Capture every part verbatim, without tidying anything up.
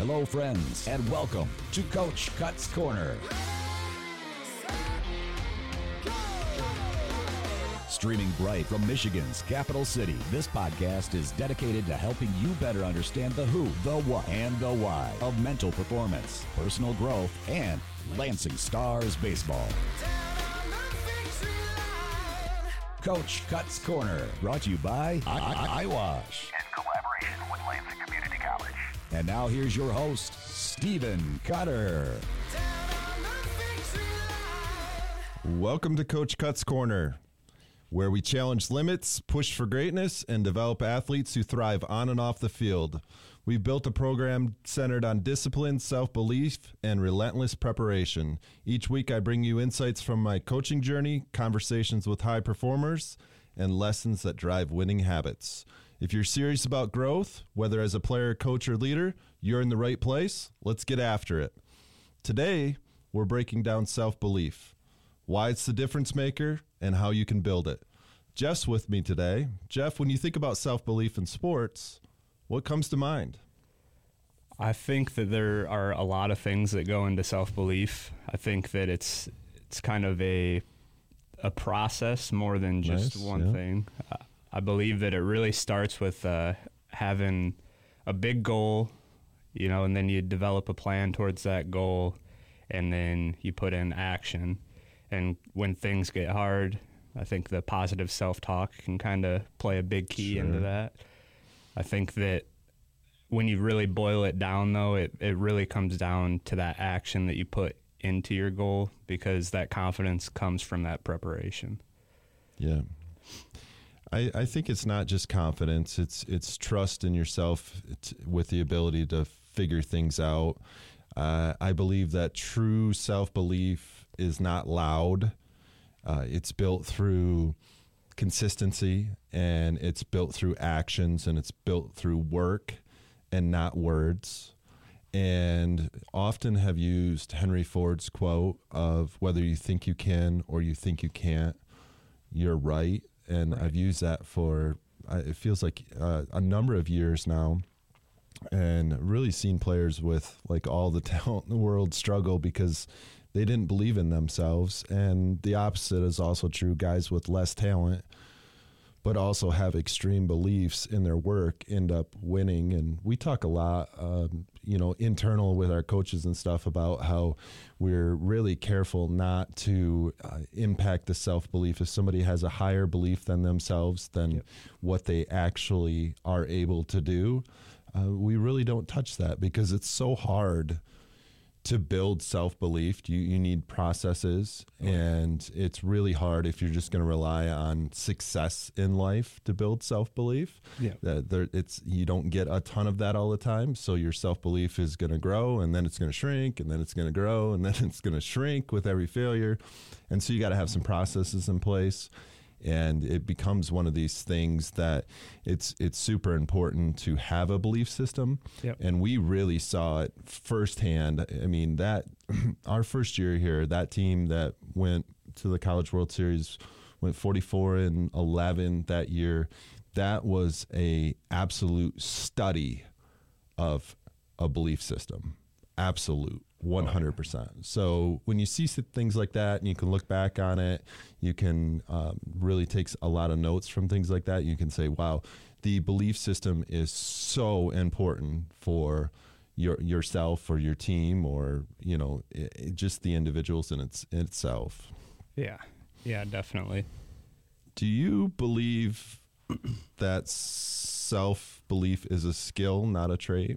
Hello, friends, and welcome to Coach Cut's Corner. Streaming bright from Michigan's capital city, this podcast is dedicated to helping you better understand the who, the what, and the why of mental performance, personal growth, and Lansing Stars baseball. Coach Cut's Corner, brought to you by I- I- iWash. In collaboration with Lansing Community College. And now here's your host, Stephen Cutter. Welcome to Coach Cut's Corner, where we challenge limits, push for greatness, and develop athletes who thrive on and off the field. We've built a program centered on discipline, self-belief, and relentless preparation. Each week I bring you insights from my coaching journey, conversations with high performers, and lessons that drive winning habits. If you're serious about growth, whether as a player, coach, or leader, you're in the right place. Let's get after it. Today, we're breaking down self-belief, why it's the difference maker, and how you can build it. Jeff's with me today. Jeff, when you think about self-belief in sports, what comes to mind? I think that there are a lot of things that go into self-belief. I think that it's it's kind of a a process more than just Nice, one yeah. thing. Uh, I believe that it really starts with uh, having a big goal, you know, and then you develop a plan towards that goal, and then you put in action. And when things get hard, I think the positive self-talk can kind of play a big key Sure. into that. I think that when you really boil it down, though, it, it really comes down to that action that you put into your goal, because that confidence comes from that preparation. Yeah. I, I think it's not just confidence. It's it's trust in yourself it's, with the ability to figure things out. Uh, I believe that true self-belief is not loud. Uh, it's built through consistency, and it's built through actions, and it's built through work and not words. And often have used Henry Ford's quote of whether you think you can or you think you can't, you're right. And Right. I've used that for, uh, it feels like uh, a number of years now, and really seen players with like all the talent in the world struggle because they didn't believe in themselves. And the opposite is also true. Guys with less talent, but also have extreme beliefs in their work, end up winning. And we talk a lot, um, you know, internal with our coaches and stuff about how we're really careful not to uh, impact the self-belief. If somebody has a higher belief than themselves than Yep. what they actually are able to do, uh, we really don't touch that, because it's so hard to build self-belief. You you need processes, and it's really hard if you're just going to rely on success in life to build self-belief. Yeah. That there, it's you don't get a ton of that all the time, so your self-belief is going to grow, and then it's going to shrink, and then it's going to grow, and then it's going to shrink with every failure. And so you got to have some processes in place. And it becomes one of these things that it's it's super important to have a belief system. Yep. And we really saw it firsthand. I mean, that our first year here, that team that went to the College World Series went forty-four and eleven that year. That was a absolute study of a belief system. Absolute. one hundred percent. So when you see things like that and you can look back on it, you can um, really take a lot of notes from things like that. You can say, wow, the belief system is so important for your yourself or your team, or, you know, it, it, just the individuals in, its, in itself. Yeah, yeah, definitely. Do you believe that self-belief is a skill, not a trait?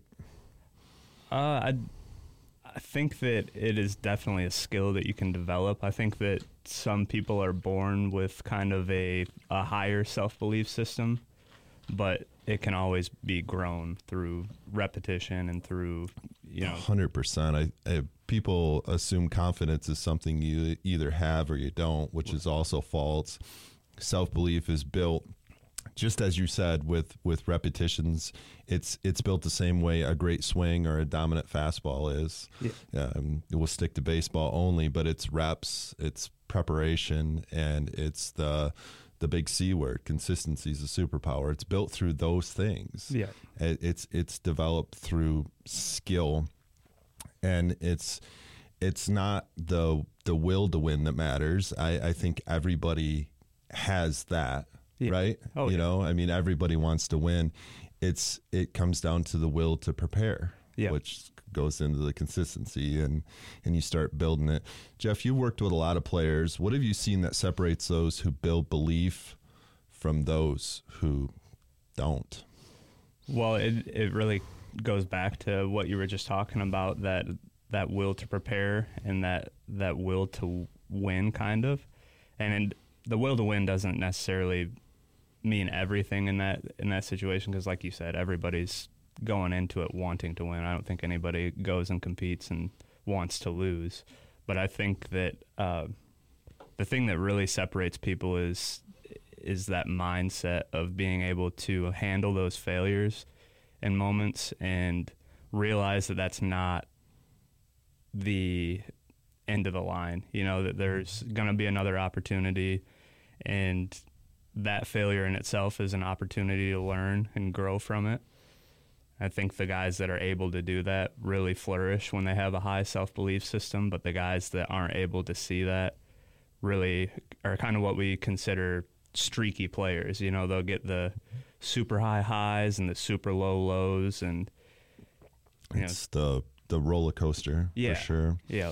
Uh, I I think that it is definitely a skill that you can develop. I think that some people are born with kind of a, a higher self-belief system, but it can always be grown through repetition and through, you know. one hundred percent. I, I, people assume confidence is something you either have or you don't, which is also false. Self-belief is built, just as you said, with, with repetitions. It's it's built the same way a great swing or a dominant fastball is. Yeah. Um, we'll stick to baseball only, but it's reps, it's preparation, and it's the the big C word. Consistency is a superpower. It's built through those things. Yeah. It, it's it's developed through skill, and it's it's not the the will to win that matters. I, I think everybody has that, yeah. right? Oh, you yeah. know, I mean, everybody wants to win. It's it comes down to the will to prepare, yeah. which goes into the consistency, and and you start building it. Jeff, you've worked with a lot of players. What have you seen that separates those who build belief from those who don't? Well, it it really goes back to what you were just talking about, that that will to prepare and that that will to win, kind of. And the will to win doesn't necessarily mean everything in that in that situation, because like you said, everybody's going into it wanting to win. I don't think anybody goes and competes and wants to lose. But I think that uh, the thing that really separates people is is that mindset of being able to handle those failures and moments and realize that that's not the end of the line. You know, that there's going to be another opportunity, and that failure in itself is an opportunity to learn and grow from it. I think the guys that are able to do that really flourish when they have a high self-belief system, but the guys that aren't able to see that really are kind of what we consider streaky players. You know, they'll get the super high highs and the super low lows, and you it's know. the the roller coaster, yeah, for sure. Yeah.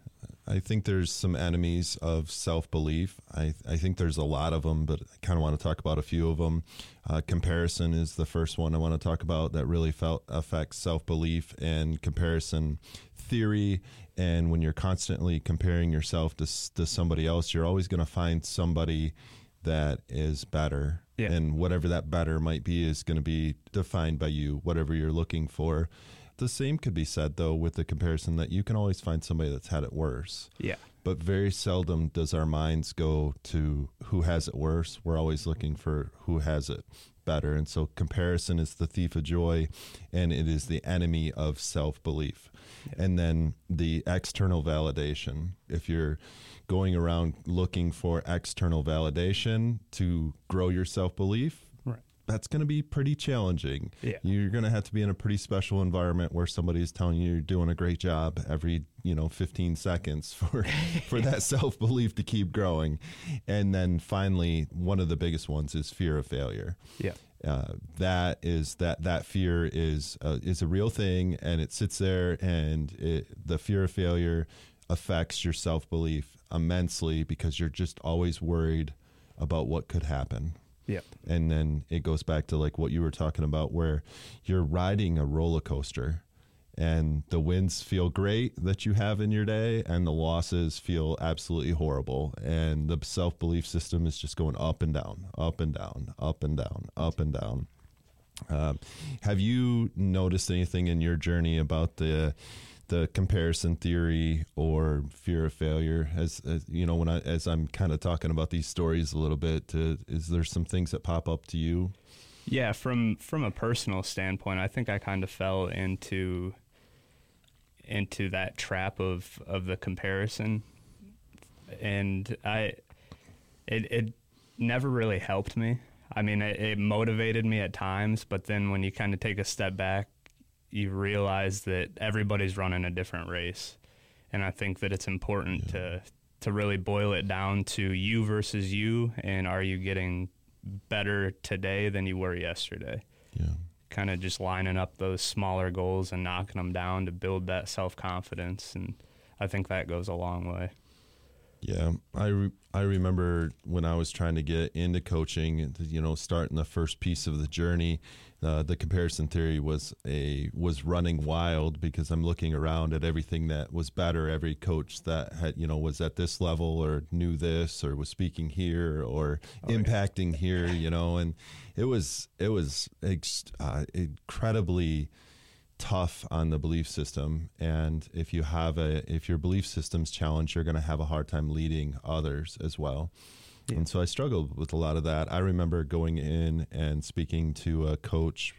I think there's some enemies of self-belief. I, I think there's a lot of them, but I kind of want to talk about a few of them. Uh, comparison is the first one I want to talk about that really felt affects self-belief and comparison theory. And when you're constantly comparing yourself to, to somebody else, you're always going to find somebody that is better. Yeah. And whatever that better might be is going to be defined by you, whatever you're looking for. The same could be said, though, with the comparison that you can always find somebody that's had it worse. Yeah. But very seldom does our minds go to who has it worse. We're always looking for who has it better. And so comparison is the thief of joy, and it is the enemy of self-belief. Yeah. And then the external validation. If you're going around looking for external validation to grow your self-belief, that's going to be pretty challenging. Yeah. You're going to have to be in a pretty special environment where somebody's telling you you're doing a great job every, you know, fifteen seconds for, for that self-belief to keep growing. And then finally, one of the biggest ones is fear of failure. Yeah. Uh, that is that that fear is uh, is a real thing, and it sits there, and it, the fear of failure affects your self-belief immensely because you're just always worried about what could happen. Yeah. And then it goes back to like what you were talking about, where you're riding a roller coaster, and the wins feel great that you have in your day, and the losses feel absolutely horrible. And the self-belief system is just going up and down, up and down, up and down, up and down. Um, have you noticed anything in your journey about the the comparison theory or fear of failure? As, as you know, when I as I'm kind of talking about these stories a little bit, uh, is there some things that pop up to you? Yeah, from from a personal standpoint, I think I kind of fell into into that trap of of the comparison, and I it it never really helped me. I mean, it, it motivated me at times, but then when you kind of take a step back, you realize that everybody's running a different race. And I think that it's important yeah. to to really boil it down to you versus you, and are you getting better today than you were yesterday? Yeah. Kind of just lining up those smaller goals and knocking them down to build that self-confidence, and I think that goes a long way. Yeah, I, re- I remember when I was trying to get into coaching, you know, starting the first piece of the journey, uh, the comparison theory was a was running wild because I'm looking around at everything that was better, every coach that had, you know, was at this level or knew this or was speaking here or oh, impacting yeah. here, you know, and it was it was ex- uh, incredibly tough on the belief system. And if you have a if your belief system's challenged, you're going to have a hard time leading others as well. Yeah. And so I struggled with a lot of that. I remember going in and speaking to a coach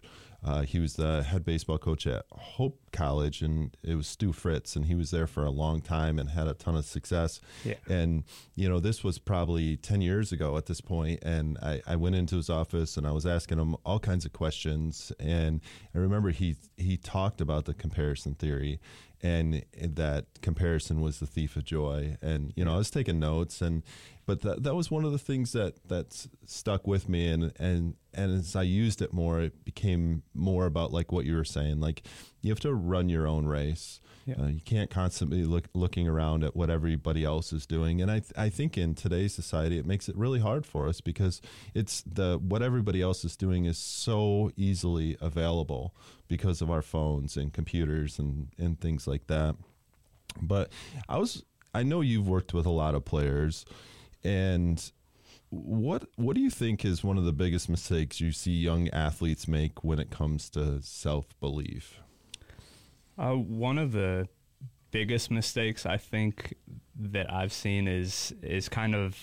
Uh, he was the head baseball coach at Hope College, and it was Stu Fritz, and he was there for a long time and had a ton of success. Yeah. And, you know, this was probably ten years ago at this point, and I, I went into his office, and I was asking him all kinds of questions, and I remember he he talked about the comparison theory, and that comparison was the thief of joy. And, you know, I was taking notes, and but that that was one of the things that that's stuck with me, and and and as I used it more, it became more about like what you were saying. Like, you have to run your own race. Yeah. Uh, you can't constantly look looking around at what everybody else is doing. And I th- I think in today's society, it makes it really hard for us because it's the what everybody else is doing is so easily available because of our phones and computers and and things like that. But I was I know you've worked with a lot of players. And what what do you think is one of the biggest mistakes you see young athletes make when it comes to self-belief? Uh, one of the biggest mistakes I think that I've seen is is kind of,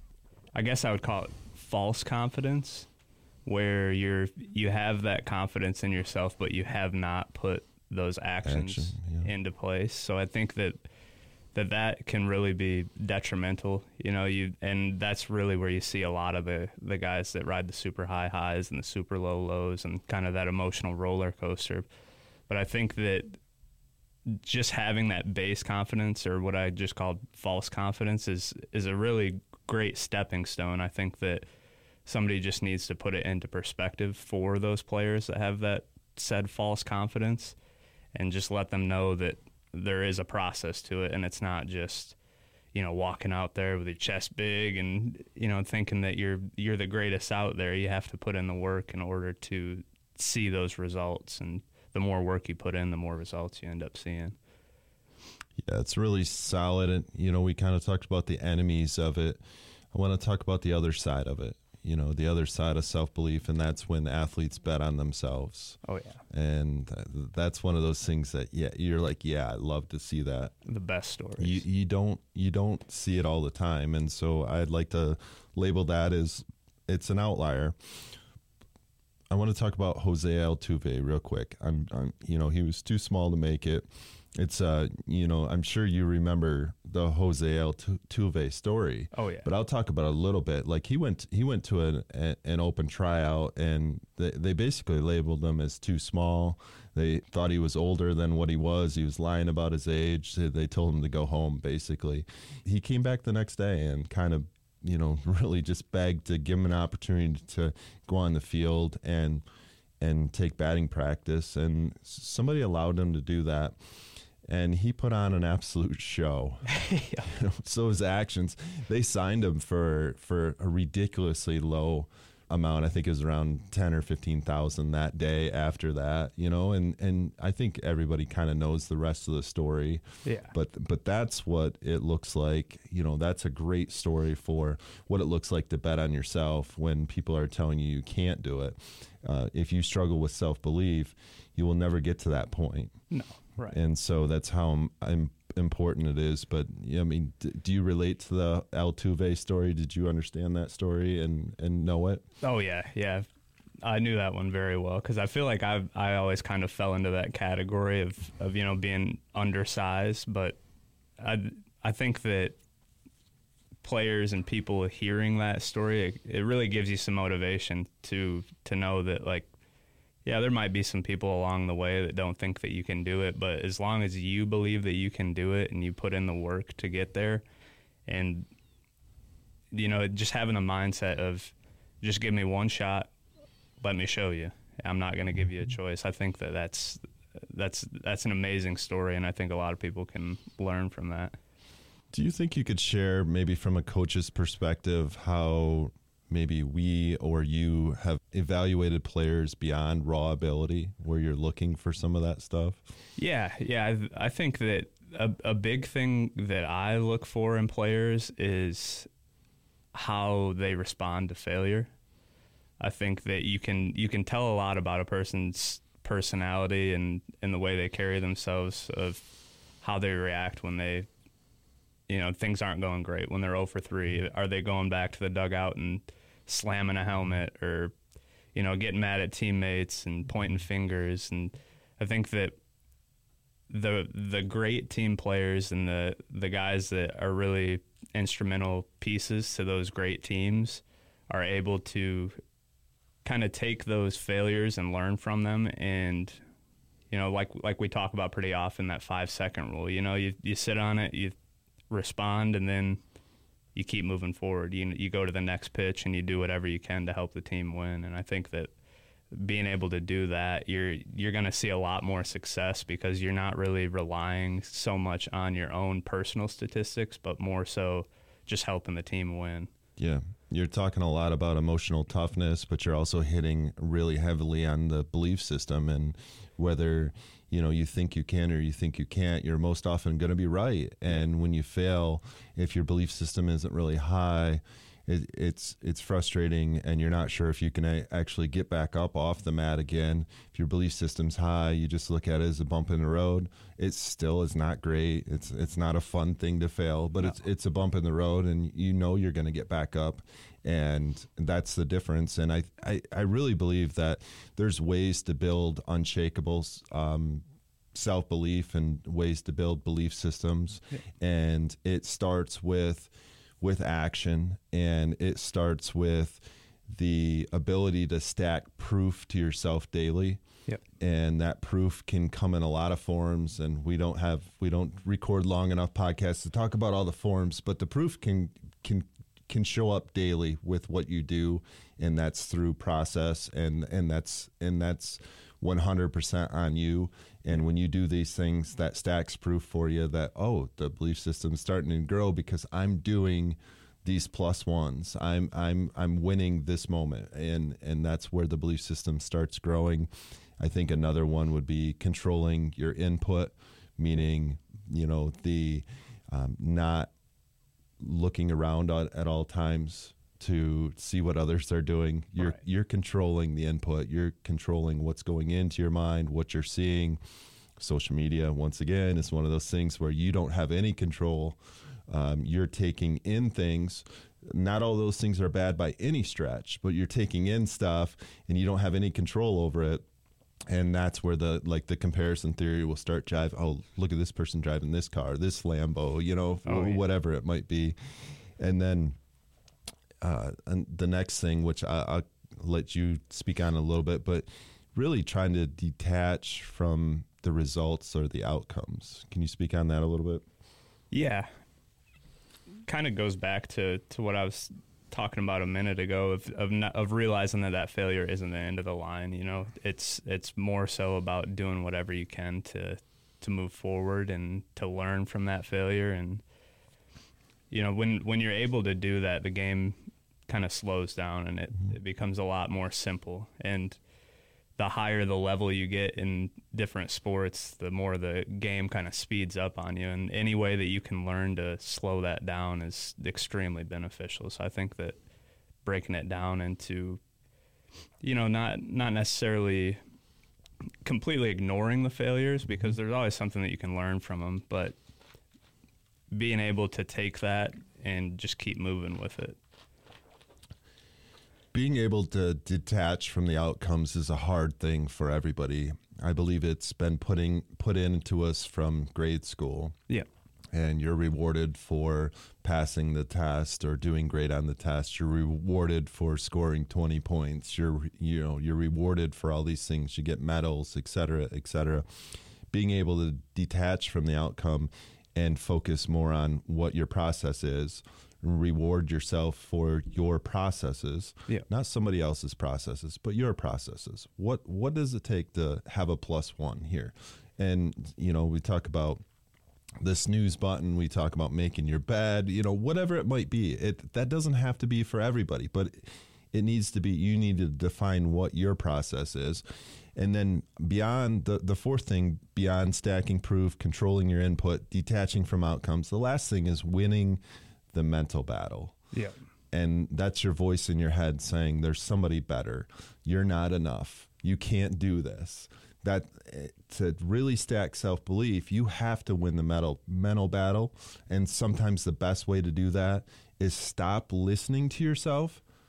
I guess I would call it false confidence, where you're you have that confidence in yourself, but you have not put those actions Action, yeah. into place. So I think that that that can really be detrimental, you know, you, and that's really where you see a lot of the, the guys that ride the super high highs and the super low lows and kind of that emotional roller coaster. But I think that just having that base confidence, or what I just called false confidence, is, is a really great stepping stone. I think that somebody just needs to put it into perspective for those players that have that said false confidence, and just let them know that there is a process to it, and it's not just, you know, walking out there with your chest big and, you know, thinking that you're you're the greatest out there. You have to put in the work in order to see those results, and the more work you put in, the more results you end up seeing. Yeah, it's really solid. And, you know, we kind of talked about the enemies of it. I want to talk about the other side of it, you know, the other side of self-belief, and that's when athletes bet on themselves. Oh, yeah. And that's one of those things that, yeah, you're like, yeah, I'd love to see that. The best stories. You, you don't you don't see it all the time, and so I'd like to label that as it's an outlier. I want to talk about Jose Altuve real quick. I'm, I'm, you know, he was too small to make it. It's, uh, you know, I'm sure you remember the Jose Altuve story. Oh yeah. But I'll talk about it a little bit. Like he went, he went to an a, an open tryout, and they, they basically labeled him as too small. They thought he was older than what he was. He was lying about his age. They told him to go home. Basically, he came back the next day and kind of, you know, really just begged to give him an opportunity to go on the field and and take batting practice, and somebody allowed him to do that. And he put on an absolute show. Yeah. You know, so his actions, they signed him for for a ridiculously low amount. I think it was around ten or fifteen thousand that day after that, you know, and, and I think everybody kind of knows the rest of the story. Yeah. But but that's what it looks like. You know, that's a great story for what it looks like to bet on yourself when people are telling you you can't do it. Uh, if you struggle with self-belief, you will never get to that point. No. Right. And so that's how I'm, I'm important it is. But yeah, I mean, d- do you relate to the Altuve story? Did you understand that story and, and know it? Oh yeah, yeah. I knew that one very well, because I feel like I I always kind of fell into that category of, of you know being undersized. But I I think that players and people hearing that story, it, it really gives you some motivation to to know that, like, yeah, there might be some people along the way that don't think that you can do it, but as long as you believe that you can do it and you put in the work to get there, and, you know, just having a mindset of just give me one shot, let me show you. I'm not going to give you a choice. I think that that's, that's, that's an amazing story, and I think a lot of people can learn from that. Do you think you could share, maybe from a coach's perspective, how maybe we or you have evaluated players beyond raw ability, where you're looking for some of that stuff? Yeah, yeah. I, I think that a, a big thing that I look for in players is how they respond to failure. I think that you can you can tell a lot about a person's personality and, and the way they carry themselves, of how they react when they, you know, things aren't going great, when they're oh for three. Are they going back to the dugout and slamming a helmet, or, you know, getting mad at teammates and pointing fingers. And I think that the the great team players and the, the guys that are really instrumental pieces to those great teams are able to kind of take those failures and learn from them. And, you know, like like we talk about pretty often, that five-second rule. You know, you, you sit on it, you respond, and then you keep moving forward. You you go to the next pitch and you do whatever you can to help the team win. And I think that being able to do that, you're you're going to see a lot more success because you're not really relying so much on your own personal statistics, but more so just helping the team win. Yeah. You're talking a lot about emotional toughness, but you're also hitting really heavily on the belief system, and whether, you know, you think you can or you think you can't, you're most often going to be right. And when you fail, if your belief system isn't really high, it, it's it's frustrating, and you're not sure if you can a- actually get back up off the mat again. If your belief system's high, you just look at it as a bump in the road. It still is not great. It's it's not a fun thing to fail, but no. it's it's a bump in the road, and you know you're going to get back up, and that's the difference. And I, I, I really believe that there's ways to build unshakable um, self-belief and ways to build belief systems, yeah. and it starts with with action, and it starts with the ability to stack proof to yourself daily. Yep. And that proof can come in a lot of forms, and we don't have we don't record long enough podcasts to talk about all the forms, but the proof can can can show up daily with what you do, and that's through process, and and that's and that's one hundred percent on you. And when you do these things, that stacks proof for you that, oh, the belief system's starting to grow because I'm doing these plus ones. I'm I'm I'm winning this moment, and and that's where the belief system starts growing. I think another one would be controlling your input, meaning, you know, the um, not looking around at, at all times to see what others are doing. You're right. You're controlling the input. You're controlling what's going into your mind, what you're seeing. Social media, once again, is one of those things where you don't have any control. Um, you're taking in things. Not all those things are bad by any stretch, but you're taking in stuff and you don't have any control over it. And that's where the like the comparison theory will start jive. Oh, look at this person driving this car, this Lambo, you know, oh, yeah. whatever it might be. And then Uh, and the next thing, which I, I'll let you speak on a little bit, but really trying to detach from the results or the outcomes. Can you speak on that a little bit? Yeah. Kind of goes back to, to what I was talking about a minute ago of of, not, of realizing that that failure isn't the end of the line. You know, it's it's more so about doing whatever you can to to move forward and to learn from that failure. And you know, when when you're able to do that, the game kind of slows down, and it, it becomes a lot more simple. And the higher the level you get in different sports, the more the game kind of speeds up on you. And any way that you can learn to slow that down is extremely beneficial. So I think that breaking it down into, you know, not not necessarily completely ignoring the failures, because there's always something that you can learn from them, but being able to take that and just keep moving with it. Being able to detach from the outcomes is a hard thing for everybody. I believe it's been putting put into us from grade school. Yeah. And you're rewarded for passing the test or doing great on the test. You're rewarded for scoring twenty points. You're you know, you're rewarded for all these things. You get medals, et cetera, et cetera. Being able to detach from the outcome and focus more on what your process is. Reward yourself for your processes, yeah. not somebody else's processes, but your processes. What what does it take to have a plus one here? And, you know, we talk about the snooze button. We talk about making your bed, you know, whatever it might be. It that doesn't have to be for everybody, but it needs to be, you need to define what your process is. And then beyond the, the fourth thing, beyond stacking proof, controlling your input, detaching from outcomes, the last thing is winning the mental battle. Yeah. And that's your voice in your head saying there's somebody better. You're not enough. You can't do this. That to really stack self-belief, you have to win the mental mental battle. And sometimes the best way to do that is stop listening to yourself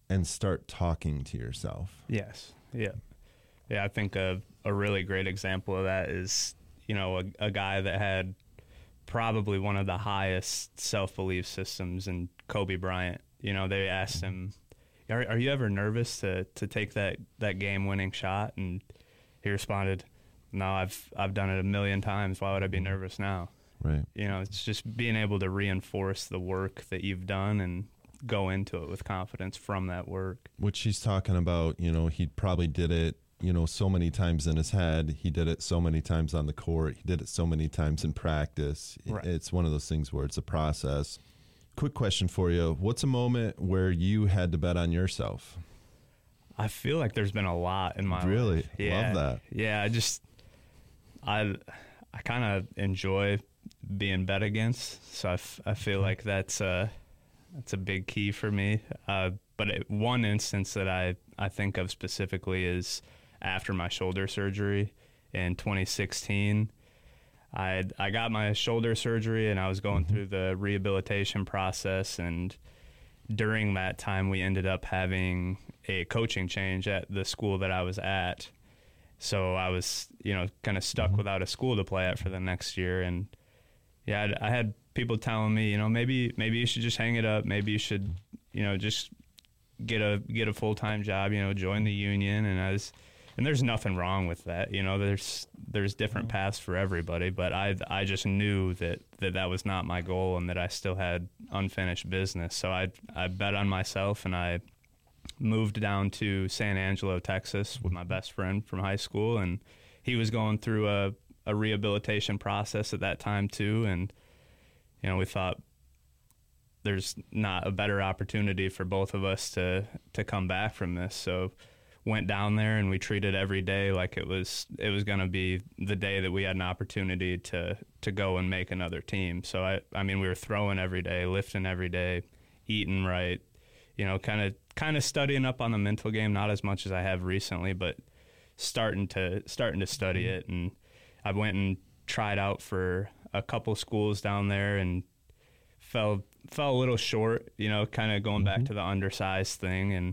and start talking to yourself. Yes. Yeah. Yeah. I think a, a really great example of that is, you know, a, a guy that had probably one of the highest self-belief systems in Kobe Bryant. You know, they asked him, are, are you ever nervous to, to take that, that game-winning shot? And he responded, no, I've I've done it a million times. Why would I be nervous now? Right. You know, it's just being able to reinforce the work that you've done and go into it with confidence from that work. Which he's talking about, you know, he probably did it, you know, so many times in his head. He did it so many times on the court. He did it so many times in practice. Right. It's one of those things where it's a process. Quick question for you. What's a moment where you had to bet on yourself? I feel like there's been a lot in my Really? life. Yeah. Love that. Yeah, I just I I kind of enjoy being bet against, so I, f- I feel like that's a that's a big key for me. Uh, but it, one instance that I I think of specifically is after my shoulder surgery in twenty sixteen. I I got my shoulder surgery and I was going mm-hmm. through the rehabilitation process, and during that time we ended up having a coaching change at the school that I was at. So I was, you know, kind of stuck mm-hmm. without a school to play at for the next year. And yeah, I, I had people telling me, you know, maybe maybe you should just hang it up. Maybe you should, you know, just get a get a full-time job, you know, join the union. And I was, and there's nothing wrong with that. You know, there's there's different paths for everybody. But I I just knew that, that that was not my goal and that I still had unfinished business. So I I bet on myself, and I moved down to San Angelo, Texas with my best friend from high school, and he was going through a, a rehabilitation process at that time too. And, you know, we thought there's not a better opportunity for both of us to, to come back from this. So went down there and we treated every day like it was, it was going to be the day that we had an opportunity to, to go and make another team. So I, I mean, we were throwing every day, lifting every day, eating right, you know, kind of, kind of studying up on the mental game, not as much as I have recently, but starting to starting to study it. And I went and tried out for a couple schools down there and fell fell a little short, you know, kind of going mm-hmm. back to the undersized thing. And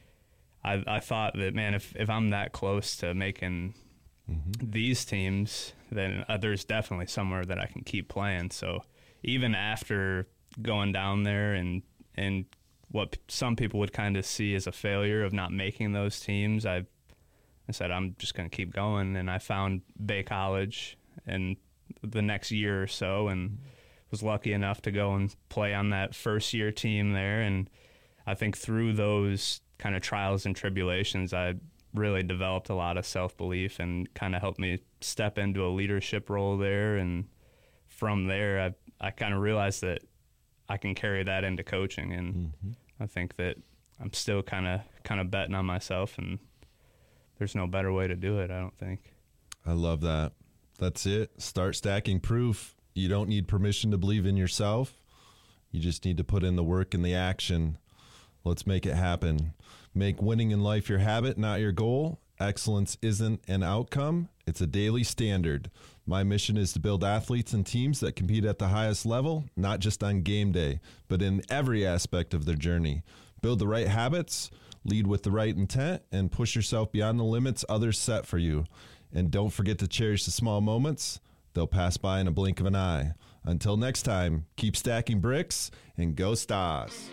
I I thought that, man, if, if I'm that close to making mm-hmm. these teams, then uh, there's definitely somewhere that I can keep playing. So even after going down there and and what some people would kind of see as a failure of not making those teams, I, I said, I'm just going to keep going. And I found Bay College in the next year or so and was lucky enough to go and play on that first year team there. And I think through those kind of trials and tribulations, I really developed a lot of self-belief and kind of helped me step into a leadership role there. And from there, I, I kind of realized that I can carry that into coaching, and mm-hmm. I think that I'm still kind of kind of betting on myself, and there's no better way to do it, I don't think. I love that. That's it. Start stacking proof. You don't need permission to believe in yourself. You just need to put in the work and the action. Let's make it happen. Make winning in life your habit, not your goal. Excellence isn't an outcome. It's a daily standard. My mission is to build athletes and teams that compete at the highest level, not just on game day, but in every aspect of their journey. Build the right habits, lead with the right intent, and push yourself beyond the limits others set for you. And don't forget to cherish the small moments. They'll pass by in a blink of an eye. Until next time, keep stacking bricks and go Stars.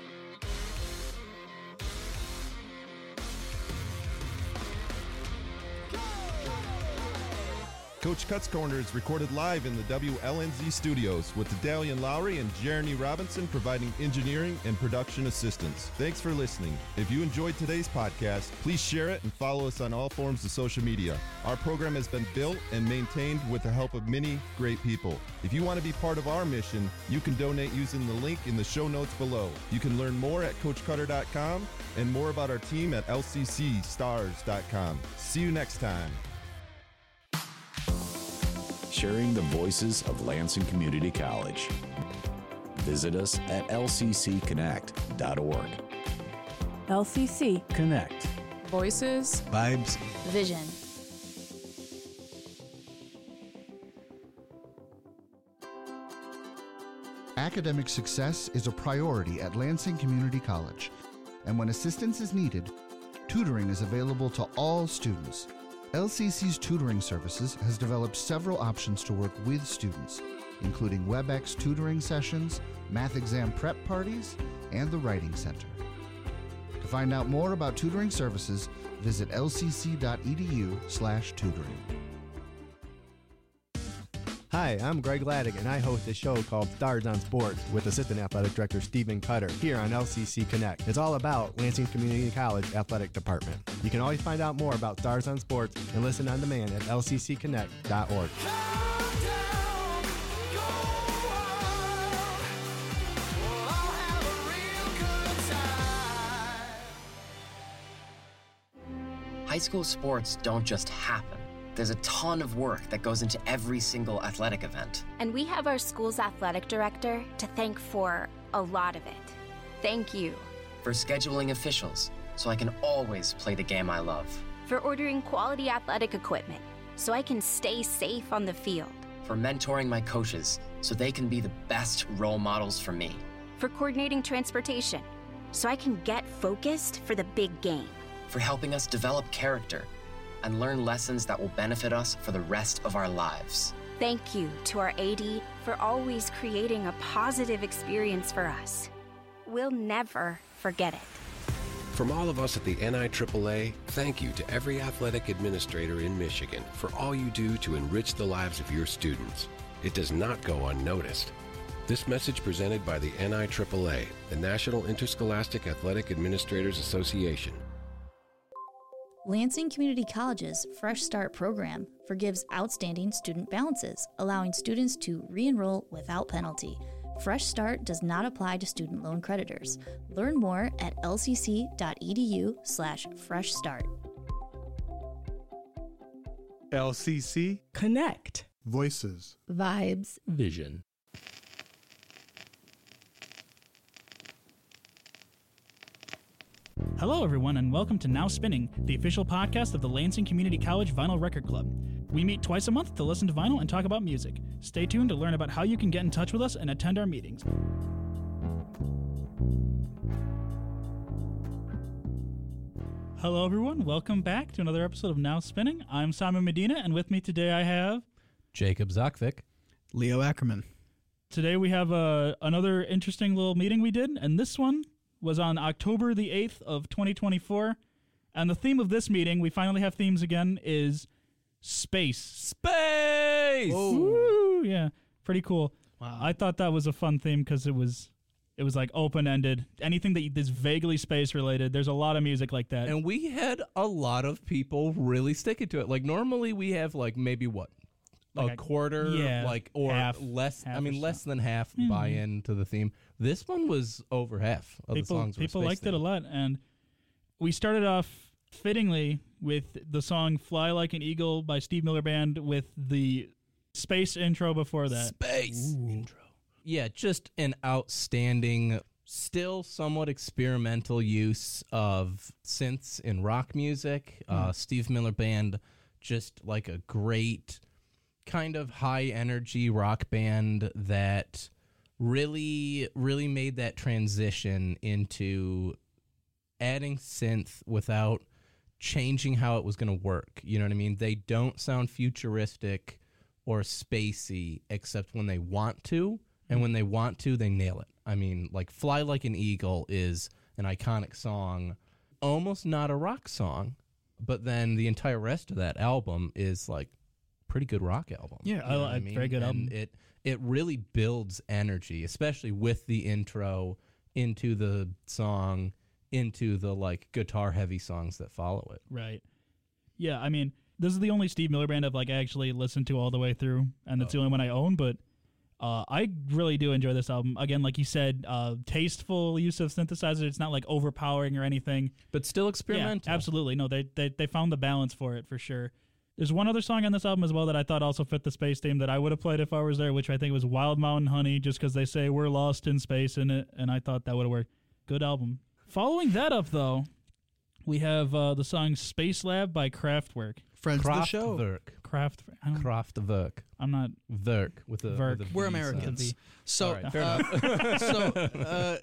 Coach Cuts Corner is recorded live in the W L N Z studios with Dalian Lowry and Jeremy Robinson providing engineering and production assistance. Thanks for listening. If you enjoyed today's podcast, please share it and follow us on all forms of social media. Our program has been built and maintained with the help of many great people. If you want to be part of our mission, you can donate using the link in the show notes below. You can learn more at coach cutter dot com and more about our team at L C C stars dot com. See you next time. Sharing the voices of Lansing Community College. Visit us at L C C connect dot org. L C C Connect. Voices. Vibes. Vision. Academic success is a priority at Lansing Community College. and when assistance is needed, tutoring is available to all students. L C C's tutoring services has developed several options to work with students, including WebEx tutoring sessions, math exam prep parties, and the Writing Center. To find out more about tutoring services, visit lcc.edu slash tutoring. Hi, I'm Greg Laddick, and I host a show called Stars on Sports with Assistant Athletic Director Stephen Cutter here on L C C Connect. It's all about Lansing Community College Athletic Department. You can always find out more about Stars on Sports and listen on demand at l c c connect dot org. High school sports don't just happen. There's a ton of work that goes into every single athletic event. And we have our school's athletic director to thank for a lot of it. Thank you. For scheduling officials, so I can always play the game I love. For ordering quality athletic equipment, so I can stay safe on the field. For mentoring my coaches, so they can be the best role models for me. For coordinating transportation, so I can get focused for the big game. For helping us develop character and learn lessons that will benefit us for the rest of our lives. Thank you to our A D for always creating a positive experience for us. We'll never forget it. From all of us at the N I triple A, thank you to every athletic administrator in Michigan for all you do to enrich the lives of your students. It does not go unnoticed. This message presented by the N I triple A, the National Interscholastic Athletic Administrators Association. Lansing Community College's Fresh Start program forgives outstanding student balances, allowing students to re-enroll without penalty. Fresh Start does not apply to student loan creditors. Learn more at lcc.edu slash fresh start. L C C Connect. Voices. Vibes. Vision. Hello, everyone, and welcome to Now Spinning, the official podcast of the Lansing Community College Vinyl Record Club. We meet twice a month to listen to vinyl and talk about music. Stay tuned to learn about how you can get in touch with us and attend our meetings. Hello, everyone. Welcome back to another episode of Now Spinning. I'm Simon Medina, and with me today I have... Jacob Zokvik. Leo Ackerman. Today we have uh, another interesting little meeting we did, and this one was on October the eighth of twenty twenty-four. And the theme of this meeting, we finally have themes again, is space. Space! Woo, yeah, pretty cool. Wow. I thought that was a fun theme because it was it was like open-ended. Anything that is vaguely space-related, there's a lot of music like that. And we had a lot of people really sticking to it. Like, normally we have, like, maybe what? Like a quarter, yeah, like, or half, less, half I mean, or less so. than half Mm-hmm. buy-in to the theme. This one was over half of people, the songs were People space liked it a themed. lot, and we started off fittingly with the song Fly Like an Eagle by Steve Miller Band with the space intro before that. Space Ooh. intro. Yeah, just an outstanding, still somewhat experimental use of synths in rock music. Mm. Uh, Steve Miller Band, just like a great kind of high energy rock band that really, really made that transition into adding synth without changing how it was going to work. You know what I mean? They don't sound futuristic or spacey except when they want to, and when they want to, they nail it. I mean, like Fly Like an Eagle is an iconic song, almost not a rock song, but then the entire rest of that album is like pretty good rock album. Yeah, you know I, I mean? very good and album. It it really builds energy, especially with the intro into the song, into the like guitar heavy songs that follow it. Right. Yeah, I mean, this is the only Steve Miller Band I've like actually listened to all the way through, and it's oh. the only one I own, but uh, I really do enjoy this album. Again, like you said, uh, tasteful use of synthesizers. It's not like overpowering or anything. But still experimental. Yeah, absolutely. No, they, they they found the balance for it for sure. There's one other song on this album as well that I thought also fit the space theme that I would have played if I was there, which I think was Wild Mountain Honey, just because they say we're lost in space in it, and I thought that would have worked. Good album. Following that up, though, we have uh, the song Space Lab by Kraftwerk. Friends of the show. Kraftwerk. Kraft. Kraftwerk. I'm not. Werk with a. Werk. With a We're v Americans. sound. So, right, fair uh, enough. so uh,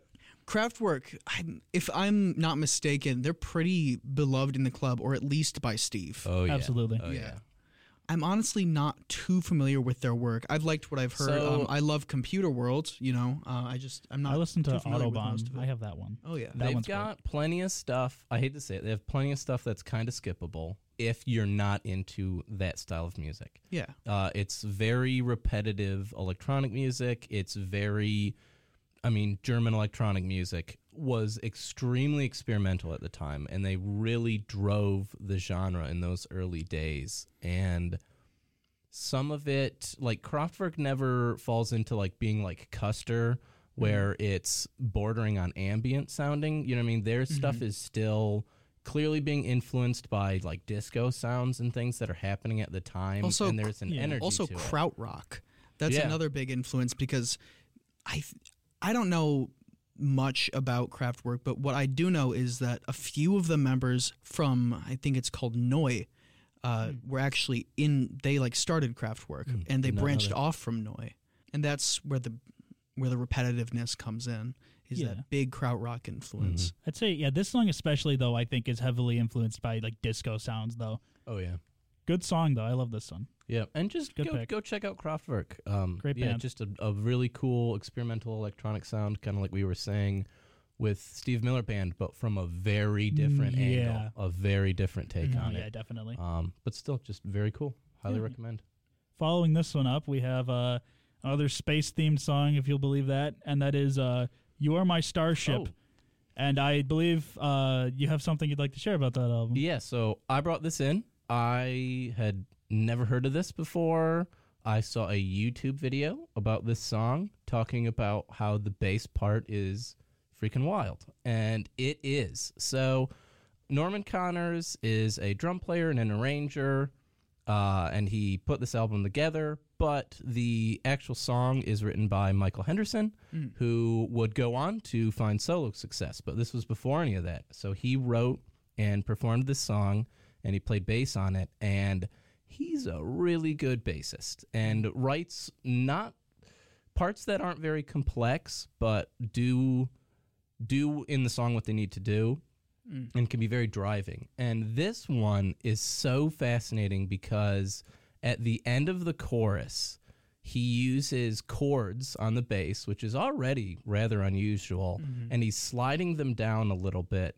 Kraftwerk, I'm, if I'm not mistaken, they're pretty beloved in the club, or at least by Steve. Oh, yeah. Absolutely. Oh, yeah. yeah. I'm honestly not too familiar with their work. I've liked what I've heard. So- um, I love Computer World, you know. Uh, I just, I'm not I listened to too familiar with most Autobahn. of it. I have that one. Oh, yeah. That They've one's got plenty of stuff. I hate to say it. They have plenty of stuff that's kind of skippable if you're not into that style of music. Yeah. Uh, it's very repetitive electronic music. It's very, I mean, German electronic music was extremely experimental at the time, and they really drove the genre in those early days. And some of it, like Kraftwerk never falls into like being like Custer, where it's bordering on ambient sounding. You know what I mean? Their Mm-hmm. stuff is still clearly being influenced by like disco sounds and things that are happening at the time. Also, and there's an yeah. energy also to it. krautrock. That's Yeah. another big influence because I th- I don't know much about Kraftwerk, but what I do know is that a few of the members from, I think it's called Neu, uh, Hmm. were actually in. They like started Kraftwerk and they did not know branched that. off from Neu, and that's where the where the repetitiveness comes in. Is Yeah. that big krautrock influence? I'd say, yeah, this song especially, though, I think is heavily influenced by, like, disco sounds, though. Oh, yeah. Good song, though. I love this song. Yeah, and just Good go, pick. go check out Kraftwerk. Um, Great yeah, band. just a, a really cool experimental electronic sound, kind of like we were saying with Steve Miller Band, but from a very different Mm, yeah. angle, a very different take Mm, on yeah, it. definitely. Um, but still, just very cool. Highly Yeah. recommend. Following this one up, we have uh, another space-themed song, if you'll believe that, and that is uh, You Are My Starship. Oh. And I believe uh, you have something you'd like to share about that album. Yeah, so I brought this in. I had never heard of this before. I saw a YouTube video about this song talking about how the bass part is freaking wild. And it is. So Norman Connors is a drum player and an arranger, uh, and he put this album together. But the actual song is written by Michael Henderson, Mm. who would go on to find solo success. But this was before any of that. So he wrote and performed this song, and he played bass on it. And he's a really good bassist and writes not parts that aren't very complex, but do do in the song what they need to do. Mm. And can be very driving. And this one is so fascinating because at the end of the chorus, he uses chords on the bass, which is already rather unusual, Mhm. and he's sliding them down a little bit,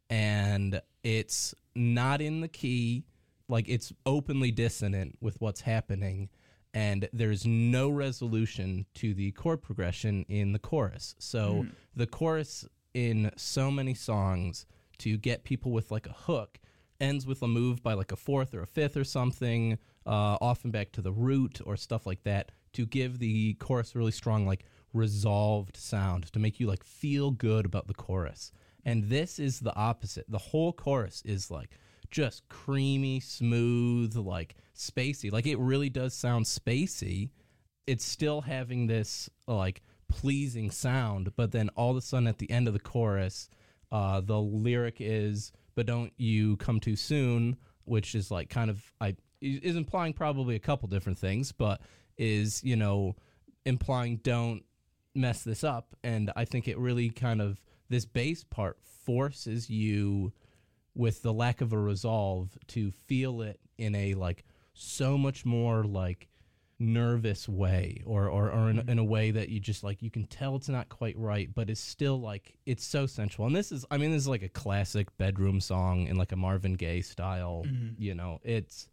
and it's not in the key, like it's openly dissonant with what's happening, and there's no resolution to the chord progression in the chorus. So Mm. the chorus in so many songs to get people with like a hook ends with a move by like a fourth or a fifth or something, uh, often back to the root or stuff like that, to give the chorus a really strong, like resolved sound to make you like feel good about the chorus. And this is the opposite. The whole chorus is like just creamy, smooth, like spacey. Like it really does sound spacey. It's still having this like pleasing sound, but then all of a sudden at the end of the chorus, uh, the lyric is, "But don't you come too soon," which is like kind of I is implying probably a couple different things, but is, you know, implying don't mess this up. And I think it really kind of, this bass part forces you with the lack of a resolve to feel it in a like so much more like nervous way, or or, or in, in a way that you just like you can tell it's not quite right, but it's still like it's so sensual. And this is, I mean, this is like a classic bedroom song in like a Marvin Gaye style. Mhm. You know, it's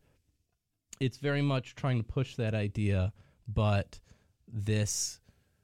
it's very much trying to push that idea, but this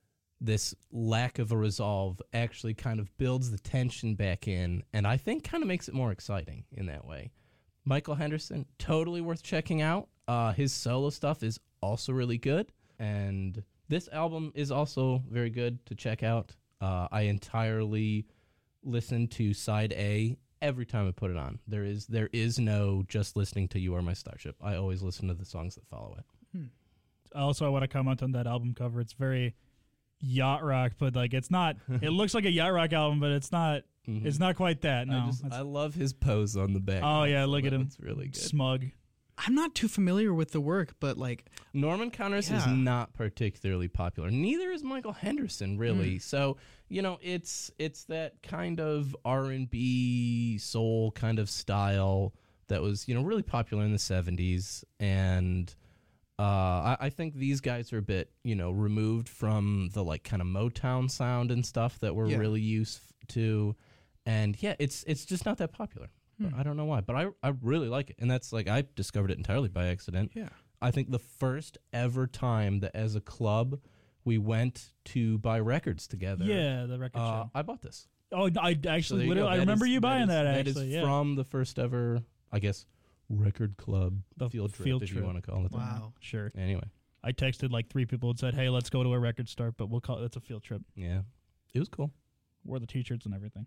this lack of a resolve actually kind of builds the tension back in, and I think kind of makes it more exciting in that way. Michael Henderson, totally worth checking out. Uh, his solo stuff is also really good, and this album is also very good to check out. Uh, I entirely listen to side A every time I put it on. There is there is no just listening to You Are My Starship. I always listen to the songs that follow it. Also, I want to comment on that album cover. It's very yacht rock, but like it's not. It looks like a yacht rock album, but it's not. Mhm. It's not quite that. No. I, just, It's- I love his pose on the back. oh yeah, also. look at That him. looks really good. Smug. I'm not too familiar with the work, but like Norman Connors yeah. is not particularly popular. Neither is Michael Henderson, really. Mm. So, you know, it's it's that kind of R and B soul kind of style that was, you know, really popular in the seventies. And uh, I, I think these guys are a bit, you know, removed from the like kind of Motown sound and stuff that we're Yeah. really used to. And yeah, it's it's just not that popular. Hmm. I don't know why, but I I really like it. And that's like, I discovered it entirely by accident. Yeah. I think the first ever time that as a club we went to buy records together. Yeah, the record uh, show. I bought this. Oh, I So actually, there you literally, go. I That remember is- you buying is- that. That Actually, is yeah. from the first ever, I guess, record club The field trip, field if trip. you want to call it that. Wow. Sure. Anyway, I texted like three people and said, "Hey, let's go to a record store," but we'll call it. It's a field trip. yeah, it was cool. Wore the T-shirts and everything.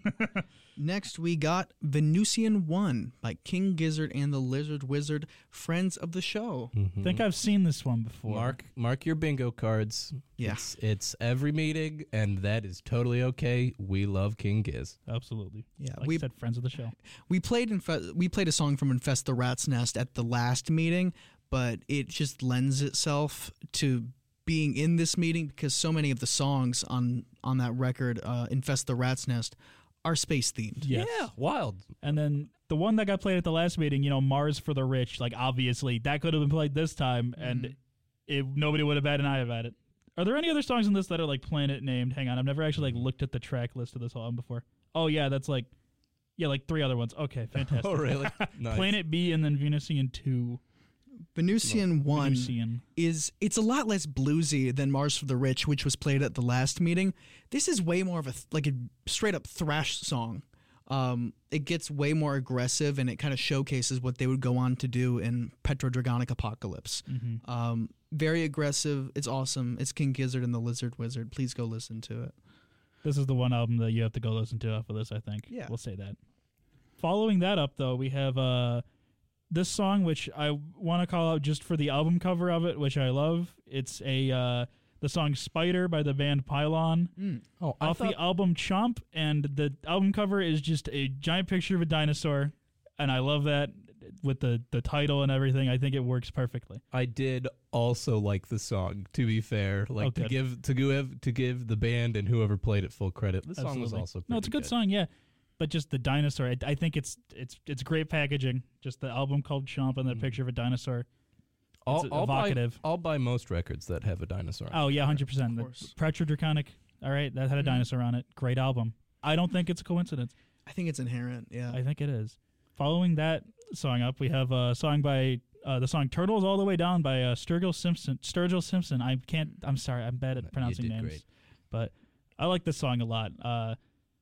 Next, we got Venusian One by King Gizzard and the Lizard Wizard, friends of the show. I think I've seen this one before. Mark mark your bingo cards. Yeah. It's, it's every meeting, and that is totally okay. We love King Giz. Absolutely. Yeah, like we I said, friends of the show. We played Infe- we played a song from Infest the Rat's Nest at the last meeting, but it just lends itself to being in this meeting because so many of the songs on on that record, uh, Infest the Rat's Nest, are space themed. Yes. Yeah, wild. And then the one that got played at the last meeting, you know, Mars for the Rich, like obviously that could have been played this time, and it, nobody would have had an eye about it. Are there any other songs in this that are like planet named? Hang on, I've never actually like looked at the track list of this album before. Oh yeah, that's like, yeah, like three other ones. Okay, fantastic. Oh, really? Nice. Planet B and then Venusian two. Venusian One Venusian. is it's a lot less bluesy than Mars for the Rich, which was played at the last meeting. This is way more of a th- like a straight up thrash song. Um, it gets way more aggressive, and it kind of showcases what they would go on to do in Petrodragonic Apocalypse. Mhm. Um, very aggressive. It's awesome. It's King Gizzard and the Lizard Wizard. Please go listen to it. This is the one album that you have to go listen to after this, I think. Yeah. We'll say that. Following that up, though, we have uh, this song, which I want to call out just for the album cover of it, which I love. It's a uh, the song Spider by the band Pylon. Mm. Oh, I off thought- the album Chomp, and the album cover is just a giant picture of a dinosaur, and I love that with the, the title and everything. I think it works perfectly. I did also like the song, to be fair. Like Oh, to good. give to give to give the band and whoever played it full credit. The song was Absolutely. also no, it's a good, song, yeah. But just the dinosaur, I, I think it's it's it's great packaging. Just the album called Chomp and that picture of a dinosaur. I'll, It's I'll buy, evocative. I'll buy most records that have a dinosaur. Oh yeah, hundred percent. Petrodraconic. All right, that had a Mhm. dinosaur on it. Great album. I don't think it's a coincidence. I think it's inherent. Yeah. I think it is. Following that song up, we have a song by uh, the song "Turtles All the Way Down" by uh, Sturgill Simpson. Sturgill Simpson. I can't. I'm sorry. I'm bad at pronouncing did names, great. but I like this song a lot. Uh,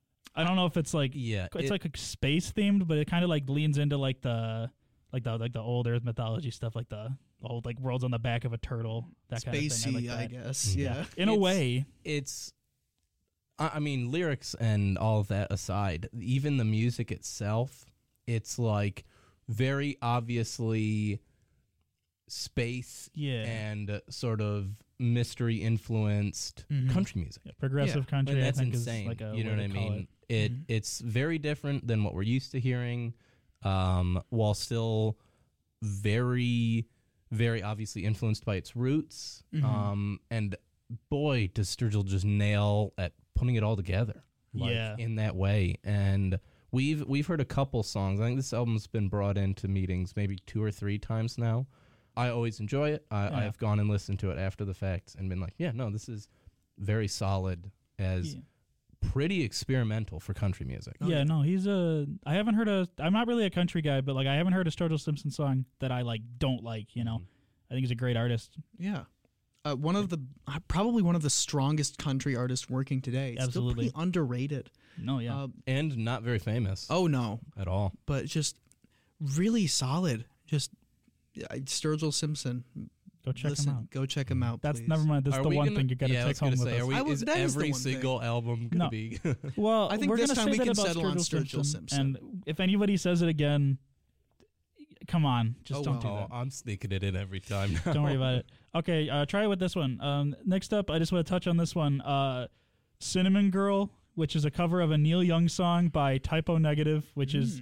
I don't know if it's like Yeah, it's it- like a space themed, but it kind of like leans into like the like the like the old Earth mythology stuff, like the, the whole like world's on the back of a turtle. That kind of thing. Spacey, I, I like that. guess. Yeah. In a It's- way. It's, I I mean, lyrics and all of that aside, even the music itself, it's like very obviously space Yeah. and sort of mystery influenced Mhm. country music. Yeah, progressive country, And I that's think, is insane. like a you know way what I to call mean? it. It Mhm. it's very different than what we're used to hearing, um, while still very, very obviously influenced by its roots. Mhm. Um, and boy, does Sturgill just nail at putting it all together, like, Yeah. in that way. And we've we've heard a couple songs. I think this album's been brought into meetings maybe two or three times now. I always enjoy it. I, Yeah. I've gone and listened to it after the fact and been like, yeah, no, this is very solid as Yeah. pretty experimental for country music. Yeah, no, he's a. I haven't heard a. I'm not really a country guy, but like I haven't heard a Sturgill Simpson song that I like don't like. You know, Mm-hmm. I think he's a great artist. Yeah. Uh, one of the uh, probably one of the strongest country artists working today. It's Absolutely. still pretty underrated. No, yeah, Uh, And not very famous oh no, at all. but just really solid. Just yeah, Sturgill Simpson. go check Listen, him out. Go check him out. That's please. never mind. That's Are the we one gonna- thing you got to yeah, I take was home gonna with say, us. are we, I will- is that is the every one thing. single album gonna No. be? Well, I think we're this gonna time say we that can about settle on Sturgill Sturgill Simpson. And if anybody says it again, come on, just Oh, don't well. do Oh, I'm sneaking it in every time. that. Don't worry about it. Okay, uh, try it with this one. Um, next up, I just want to touch on this one. Uh, Cinnamon Girl, which is a cover of a Neil Young song by Typo Negative, which is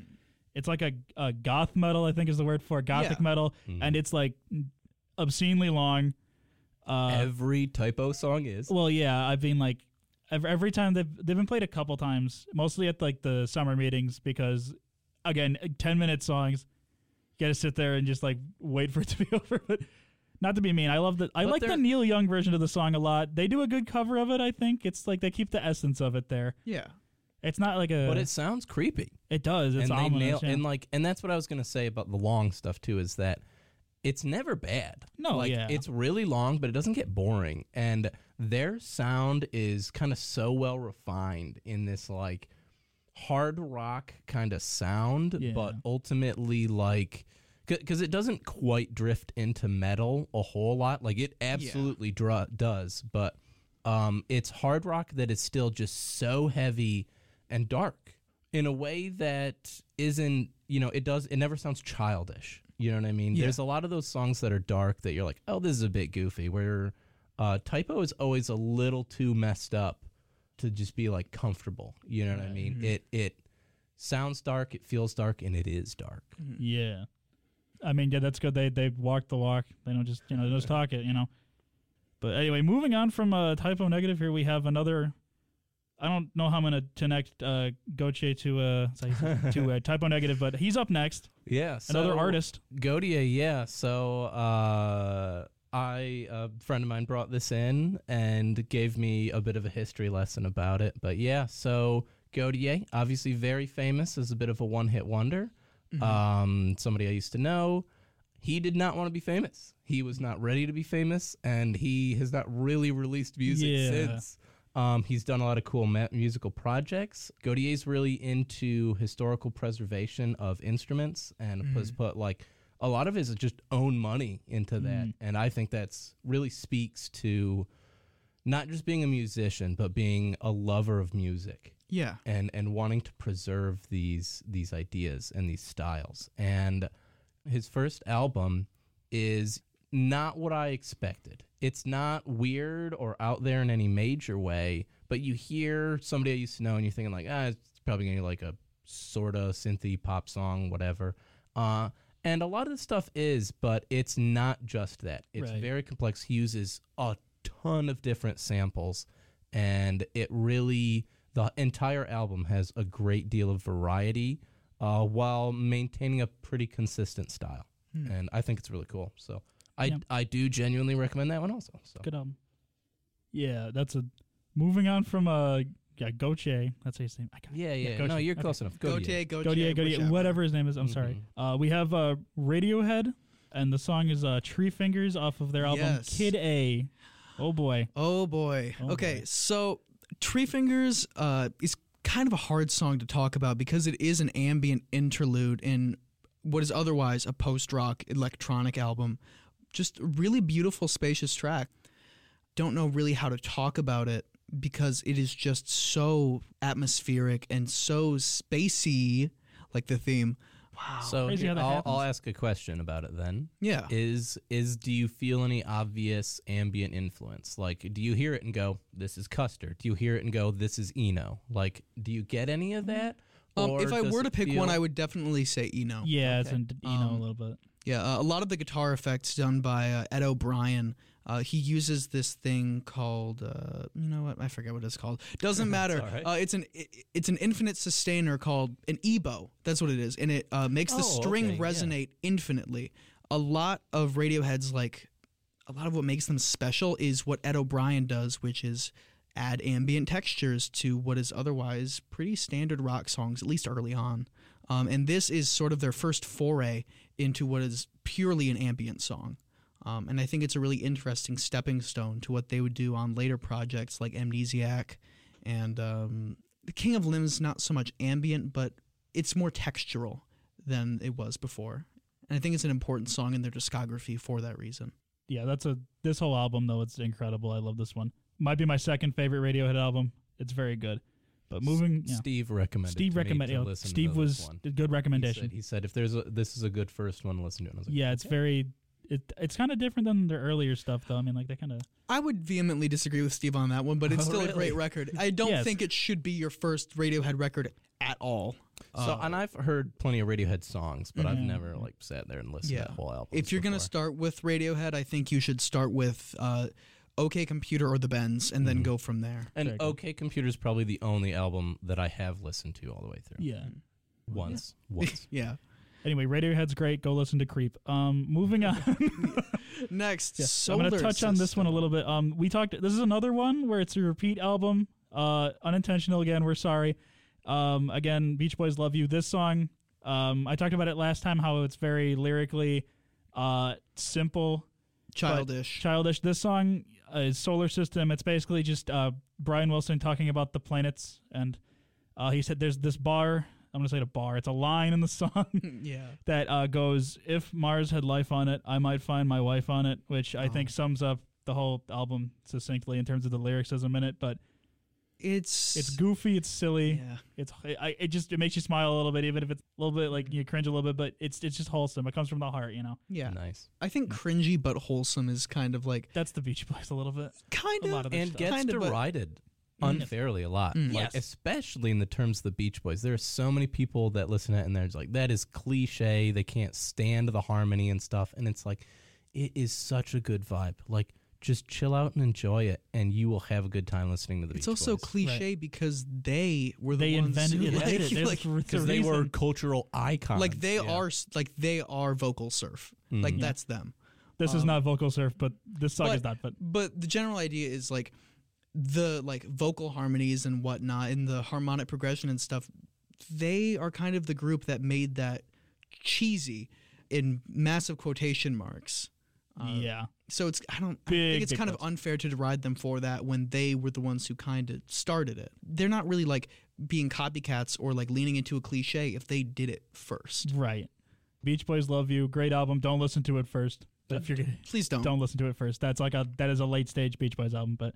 It's like a, a goth metal, I think is the word for it, gothic Yeah. metal, Mhm. and it's like obscenely long. Uh, Every Typo song is. well, yeah, I mean, like every, every time they've they've been played a couple times, mostly at like the summer meetings, because again, ten minute songs, you got to sit there and just like wait for it to be over. But not to be mean, I love the I But like the they're- Neil Young version of the song a lot. They do a good cover of it. I think it's like they keep the essence of it there. Yeah. It's not like a. But it sounds creepy. It does. It's and they ominous. nail, yeah. and like, and that's what I was gonna say about the long stuff too. Is that it's never bad. No, like, yeah. it's really long, but it doesn't get boring. And their sound is kind of so well refined in this like hard rock kind of sound, Yeah. but ultimately like. Because it doesn't quite drift into metal a whole lot. Like, it absolutely dr- does, but um, it's hard rock that is still just so heavy and dark in a way that isn't, you know, it does, it never sounds childish. You know what I mean? Yeah. There's a lot of those songs that are dark that you're like, oh, this is a bit goofy, where uh, Typo is always a little too messed up to just be like comfortable. You know what I mean? Mhm. It, it sounds dark, it feels dark, and it is dark. Yeah. I mean, yeah, that's good. They they walk the walk. They don't just you know they just talk it. You know. But anyway, moving on from uh, Typo Negative, here we have another. I don't know how I'm gonna connect uh, Gautier to uh to uh, Typo Negative, but he's up next. Yeah, another so artist. Gautier, yeah. So uh, I a friend of mine brought this in and gave me a bit of a history lesson about it. But yeah, so Gautier, obviously very famous as a bit of a one-hit wonder. Mhm. Um, somebody I used to know. He did not want to be famous. He was not ready to be famous, and he has not really released music Yeah. since. Um, he's done a lot of cool ma- musical projects. Gautier's really into historical preservation of instruments and Mm. has put like a lot of his just own money into that. Mm. And I think that's really speaks to not just being a musician, but being a lover of music. Yeah. And and wanting to preserve these these ideas and these styles. And his first album is not what I expected. It's not weird or out there in any major way, but you hear somebody I used to know and you're thinking like, ah, it's probably going to be like a sort of synthy pop song, whatever. Uh, and a lot of the stuff is, but it's not just that. It's Right. very complex. He uses a ton of different samples, and it really, the entire album has a great deal of variety uh, while maintaining a pretty consistent style. Hmm. And I think it's really cool. So I, Yeah. I do genuinely recommend that one also. So. Good album. Yeah, that's a. Moving on from uh yeah Gautier. That's how you say. It. I got it. Yeah, yeah. Gautier. No, you're Okay. close enough. Gautier, Gautier, Gautier, Gautier, whichever. whatever his name is. I'm sorry. Uh, we have uh, Radiohead, and the song is uh, Tree Fingers off of their album Yes. Kid A. Oh boy. Oh boy. Oh, okay, boy. so Tree Fingers uh, is kind of a hard song to talk about because it is an ambient interlude in what is otherwise a post-rock electronic album. Just a really beautiful, spacious track. Don't know really how to talk about it because it is just so atmospheric and so spacey, like the theme. Wow. So Crazy here, how that I'll, happens. I'll ask a question about it then. Yeah. Is is do you feel any obvious ambient influence? Like, do you hear it and go, "This is Custer"? Do you hear it and go, "This is Eno"? Like, do you get any of that? Um, Or if I does were it to pick feel- one, I would definitely say Eno. Yeah, it's Okay. an you know Um, a little bit. Yeah, uh, a lot of the guitar effects done by uh, Ed O'Brien. Uh, he uses this thing called, uh, you know what? I forget what it's called. Doesn't matter. all right. uh, it's an it, it's an infinite sustainer called an E B O. That's what it is, and it uh, makes the Oh, string okay, yeah. resonate infinitely. A lot of Radiohead's like, a lot of what makes them special is what Ed O'Brien does, which is add ambient textures to what is otherwise pretty standard rock songs, at least early on. Um, and this is sort of their first foray into what is purely an ambient song. Um, and I think it's a really interesting stepping stone to what they would do on later projects like Amnesiac and um, The King of Limbs, not so much ambient, but it's more textural than it was before. And I think it's an important song in their discography for that reason. Yeah, that's a this whole album though. It's incredible. I love this one. Might be my second favorite Radiohead album. It's very good. But moving, yeah. Steve recommended. Steve to me recommended. to you know, listen to Steve this was one. a good recommendation. He said, he said if there's a, this is a good first one, listen to it. And I was like, Yeah, it's okay. very. It, it's kind of different than their earlier stuff, though. I mean, like they kind of. I would vehemently disagree with Steve on that one, but it's Oh, still really? a great record. I don't Yes. think it should be your first Radiohead record at all. So, Uh, and I've heard plenty of Radiohead songs, but I've Mhm. never like sat there and listened yeah. to that whole album. If you're gonna start with Radiohead, I think you should start with uh, OK Computer or The Bends, and then go from there. And OK Computer is probably the only album that I have listened to all the way through. Yeah. Once. Once. yeah. Anyway, Radiohead's great. Go listen to Creep. Um, moving on. Next, Yeah, I'm Solar going to touch on this one a little bit. Um, we talked. This is another one where it's a repeat album. Uh, unintentional again. We're sorry. Um, again, Beach Boys Love You. This song. Um, I talked about it last time. How it's very lyrically, uh, simple, but Childish. Childish. This song uh, is Solar System. It's basically just uh, Brian Wilson talking about the planets, and uh, he said there's this bar. I'm going to say a bar. It's a line in the song Yeah. that uh, goes, if Mars had life on it, I might find my wife on it, which I Oh. think sums up the whole album succinctly in terms of the lyricism in it. But It's it's goofy, it's silly, Yeah. it's I, it just it makes you smile a little bit, even if it's a little bit like you cringe a little bit. But it's it's just wholesome. It comes from the heart, you know. Yeah. Nice. I think cringy but wholesome is kind of like That's the Beach Boys a little bit. kind A of lot of their And stuff. gets Kinda, but- derided unfairly a lot. Mm. Like, Yes. especially in the terms of the Beach Boys. There are so many people that listen to it and they're just like, that is cliche. They can't stand the harmony and stuff. And it's like, it is such a good vibe. Like, just chill out and enjoy it, and you will have a good time listening to the It's Beach also Boys. cliche because they were the They ones invented who it. like, They did it. like, There's- Because there's a they were reason. cultural icons. like they Yeah. are s- like they are vocal surf. Like Mhm. that's them. This is Um, not vocal surf, but this song but, is not. But but the general idea is like the like vocal harmonies and whatnot and the harmonic progression and stuff. They are kind of the group that made that cheesy in massive quotation marks. Uh, yeah, So it's I don't I Big, think it's big kind of quotes. unfair to deride them for that when they were the ones who kind of started it. They're not really like being copycats or like leaning into a cliche if they did it first. right. Beach Boys Love You. Great album. Don't listen to it first. If you're gonna, Please don't. don't listen to it first. That's like a that is a late stage Beach Boys album. But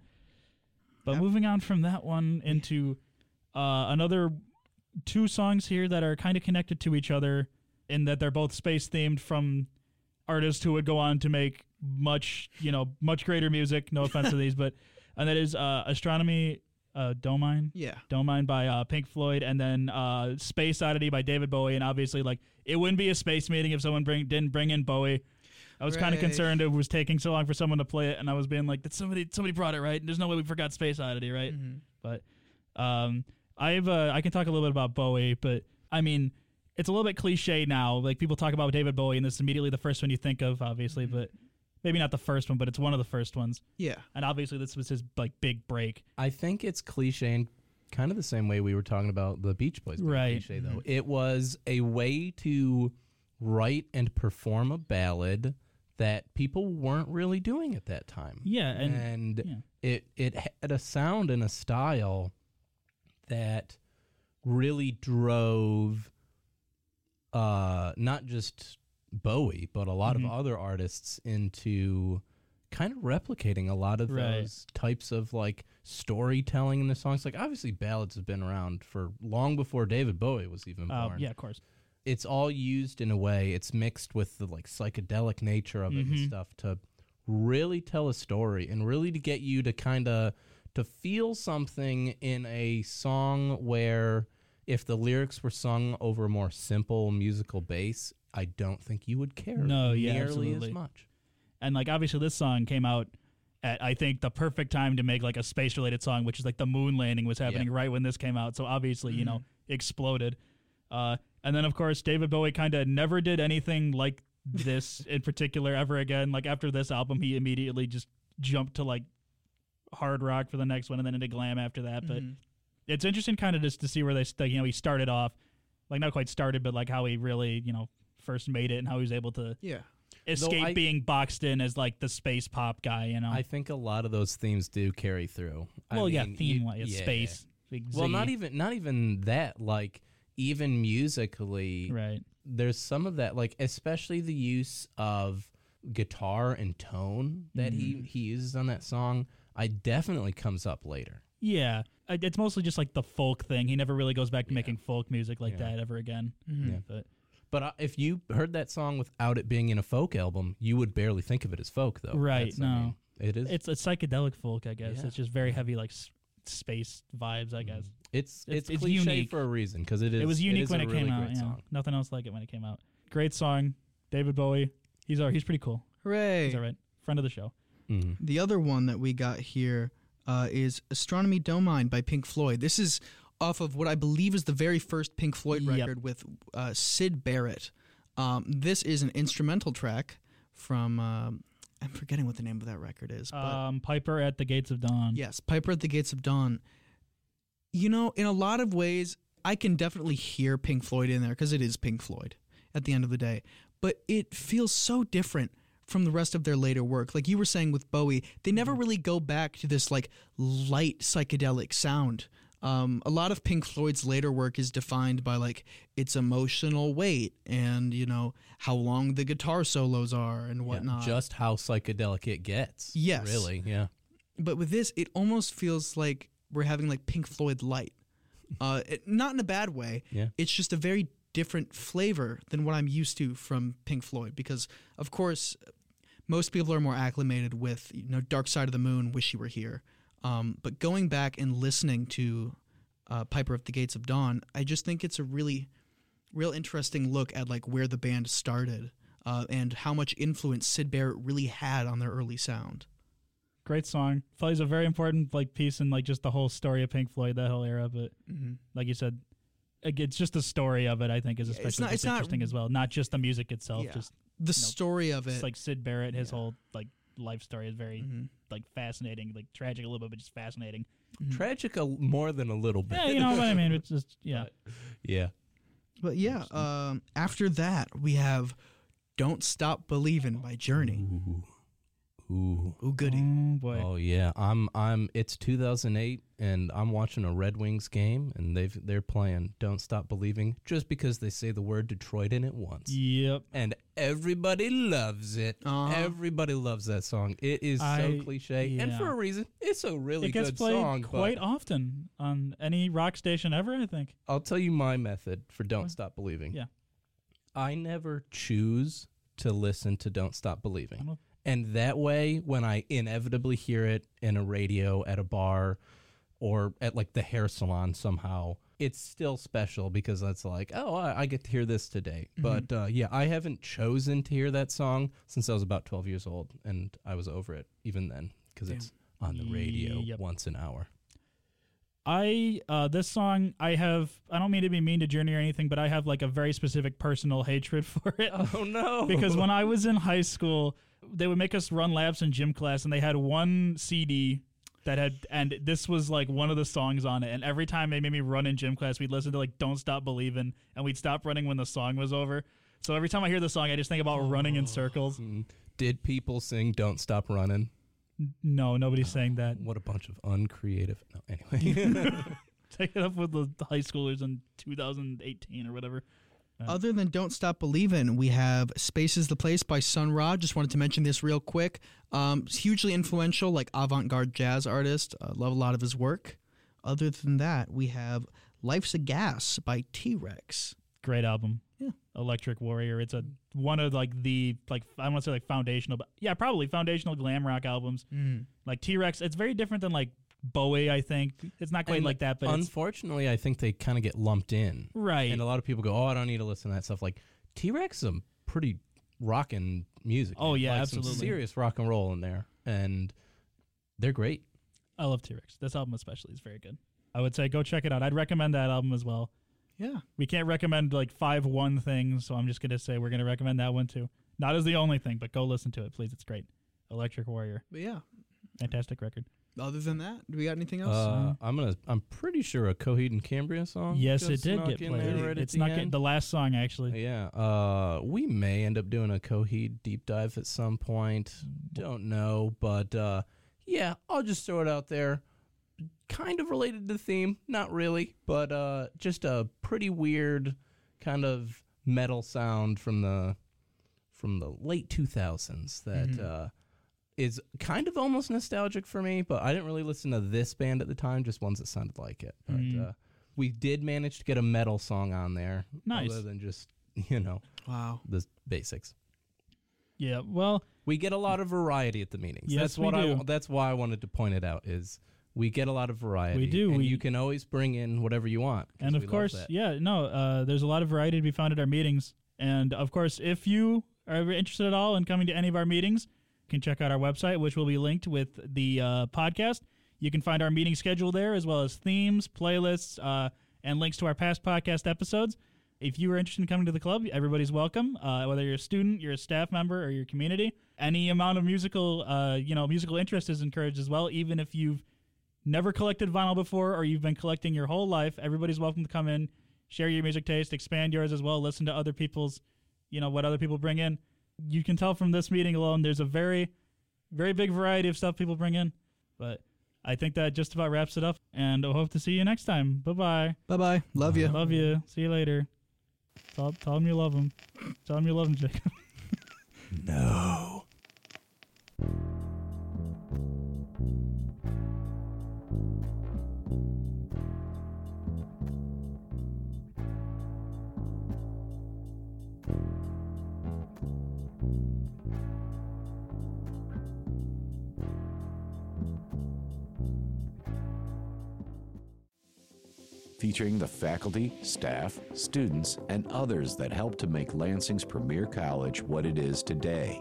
but Yep. moving on from that one into uh, another two songs here that are kind of connected to each other in that they're both space themed from artists who would go on to make much you know much greater music. No offense to these, but and that is uh, Astronomy. Uh, Don't Mind, Yeah. Don't Mind by uh, Pink Floyd, and then uh, Space Oddity by David Bowie. And obviously, like it wouldn't be a space meeting if someone bring didn't bring in Bowie. I was kind of Right. concerned it was taking so long for someone to play it, and I was being like, "Did somebody somebody brought it right? There's no way we forgot Space Oddity, right?" Mm-hmm. But um, I've uh, I can talk a little bit about Bowie, but I mean, it's a little bit cliche now. Like people talk about David Bowie, and this is immediately the first one you think of, obviously, Mm-hmm. but maybe not the first one, but it's one of the first ones. Yeah. And obviously, this was his like big break. I think it's cliche in kind of the same way we were talking about the Beach Boys being Right. cliche, though. It was a way to write and perform a ballad that people weren't really doing at that time. Yeah, and, and yeah. it it had a sound and a style that really drove uh, not just Bowie, but a lot Mhm. of other artists into kind of replicating a lot of Right. those types of like storytelling in the songs. Like obviously ballads have been around for long before David Bowie was even Uh, born. yeah, of course. It's all used in a way, it's mixed with the like psychedelic nature of it and Mhm. stuff to really tell a story and really to get you to kind of to feel something in a song where if the lyrics were sung over a more simple musical bass, I don't think you would care No, yeah, nearly absolutely. as much. And like obviously this song came out at I think the perfect time to make like a space related song, which is like the moon landing was happening right when this came out. So obviously, you know, exploded. Uh, and then of course David Bowie kind of never did anything like this in particular ever again. Like after this album, he immediately just jumped to like hard rock for the next one and then into glam after that. But Mhm. it's interesting kind of just to see where they st- you know he started off, like not quite started, but like how he really you know first made it and how he was able to Yeah. escape I- being boxed in as like the space pop guy, you know. I think a lot of those themes do carry through. I well, yeah, mean, theme you- wise, yeah. space. Big Well, Z. not even not even that. Like even musically, right. There's some of that, like especially the use of guitar and tone that he he uses on that song. I definitely comes up later. Yeah, I- it's mostly just like the folk thing. He never really goes back to making folk music like Yeah. that ever again. Mhm. Yeah. But But uh, if you heard that song without it being in a folk album, you would barely think of it as folk, though. right, That's, I no, mean, it is. It's a psychedelic folk, I guess. Yeah. It's just very heavy, like s- space vibes, I guess. It's it's, it's cliche unique for a reason because it is. It was unique it is when a it really came out. great Yeah, song. nothing else like it when it came out. Great song, David Bowie. He's our, he's pretty cool. Hooray! He's all right. Friend of the show. Mm-hmm. The other one that we got here uh, is Astronomy Don't Mind by Pink Floyd. This is off of what I believe is the very first Pink Floyd Yep. record with uh, Syd Barrett. Um, this is an instrumental track from, um, I'm forgetting what the name of that record is. But Um, Piper at the Gates of Dawn. yes, Piper at the Gates of Dawn. You know, in a lot of ways, I can definitely hear Pink Floyd in there because it is Pink Floyd at the end of the day. But it feels so different from the rest of their later work. Like you were saying with Bowie, they never really go back to this like light psychedelic sound. Um, a lot of Pink Floyd's later work is defined by like its emotional weight and, you know, how long the guitar solos are and Yeah, whatnot. just how psychedelic it gets. Yes. Really, yeah. But with this, it almost feels like we're having like Pink Floyd light. Uh, it, not in a bad way. Yeah. It's just a very different flavor than what I'm used to from Pink Floyd because, of course, most people are more acclimated with, you know, Dark Side of the Moon, Wish You Were Here. Um, but going back and listening to uh, Piper at the Gates of Dawn, I just think it's a really, real interesting look at like where the band started uh, and how much influence Syd Barrett really had on their early sound. Great song. Plays a very important like piece in like just the whole story of Pink Floyd, that whole era. But Mhm. like you said, like, it's just the story of it. I think is Yeah, it's especially not- just it's not- interesting as well. Not just the music itself. Yeah. Just The story of It's it. like Syd Barrett, his whole like life story is very Mhm. like fascinating, like tragic a little bit, but just fascinating. Tragic a, more than a little bit. Yeah, you know what I mean. It's just yeah. Yeah. But yeah, um, after that we have "Don't Stop Believin'" by Journey. Ooh. Ooh, goody. Oh boy. Oh yeah, I'm I'm it's two thousand eight and I'm watching a Red Wings game and they've they're playing Don't Stop Believing just because they say the word Detroit in it once. Yep. And everybody loves it. Uh-huh. Everybody loves that song. It is so I- cliche and yeah. for a reason. It's a really It gets good played song. quite but often on any rock station ever, I think. I'll tell you my method for Don't Stop Believing. Yeah. I never choose to listen to Don't Stop Believing. I'm a- And that way, when I inevitably hear it in a radio, at a bar, or at like the hair salon somehow, it's still special because that's like, oh, I, I get to hear this today. Mhm. But uh, yeah, I haven't chosen to hear that song since I was about twelve years old, and I was over it even then because it's on the radio Yep. once an hour. I uh this song I have I don't mean to be mean to Journey or anything, but I have like a very specific personal hatred for it. Oh no. Because when I was in high school, they would make us run laps in gym class and they had one C D that had and this was like one of the songs on it, and every time they made me run in gym class, we'd listen to like Don't Stop Believin', and we'd stop running when the song was over. So every time I hear the song, I just think about running in circles. Did people sing Don't Stop Running? No, nobody's saying that. What a bunch of uncreative. No, anyway. Take it up with the high schoolers in two thousand eighteen or whatever. Uh, Other than Don't Stop Believin', we have Space is the Place by Sun Ra. Just wanted to mention this real quick. Um, it's hugely influential, like avant-garde jazz artist. Uh, love a lot of his work. Other than that, we have Life's a Gas by T-Rex. Great album. Yeah. Electric Warrior. It's a one of like the like I want to say like foundational, but yeah, probably foundational glam rock albums. Mm. Like T-Rex, it's very different than like Bowie, I think. It's not quite And like that, but it's, unfortunately, I think they kind of get lumped in. Right. And a lot of people go, oh, I don't need to listen to that stuff. Like, T-Rex is some pretty rockin' music. Oh, man. yeah, like absolutely. Some serious rock and roll in there. And they're great. I love T-Rex. This album especially is very good. I would say go check it out. I'd recommend that album as well. Yeah. We can't recommend like five one things, so I'm just going to say we're going to recommend that one too. Not as the only thing, but go listen to it, please. It's great. Electric Warrior. But yeah. Fantastic record. Other than that, do we got anything else? Uh, I'm gonna. I'm pretty sure a Coheed and Cambria song. Yes, it just did snuck get in played. there right at It's the not end. get, the last song actually. Yeah. Uh, we may end up doing a Coheed deep dive at some point. Don't know, but uh, yeah, I'll just throw it out there. Kind of related to the theme, not really, but uh, just a pretty weird kind of metal sound from the from the late two thousands that Mhm. uh, is kind of almost nostalgic for me. But I didn't really listen to this band at the time, just ones that sounded like it. But Mm. uh, we did manage to get a metal song on there, Nice. other than just you know Wow. the basics. Yeah, well, We get a lot of variety at the meetings. Yes, that's we what I. do. wa- That's why I wanted to point it out. Is we get a lot of variety. We do. And We- you can always bring in whatever you want. 'cause And we of love course, that. yeah, no, uh, there's a lot of variety to be found at our meetings. And of course, if you are ever interested at all in coming to any of our meetings, you can check out our website, which will be linked with the uh, podcast. You can find our meeting schedule there, as well as themes, playlists, uh, and links to our past podcast episodes. If you are interested in coming to the club, everybody's welcome. Uh, whether you're a student, you're a staff member, or your community, any amount of musical, uh, you know, musical interest is encouraged as well. Even if you've never collected vinyl before, or you've been collecting your whole life, everybody's welcome to come in, share your music taste, expand yours as well, listen to other people's, you know, what other people bring in. You can tell from this meeting alone, there's a very, very big variety of stuff people bring in. But I think that just about wraps it up, and I hope to see you next time. Bye-bye. Bye-bye. Love you. Love you. See you later. Tell, tell them you love them. Tell them you love them, Jacob. No. Featuring the faculty, staff, students, and others that help to make Lansing's premier college what it is today.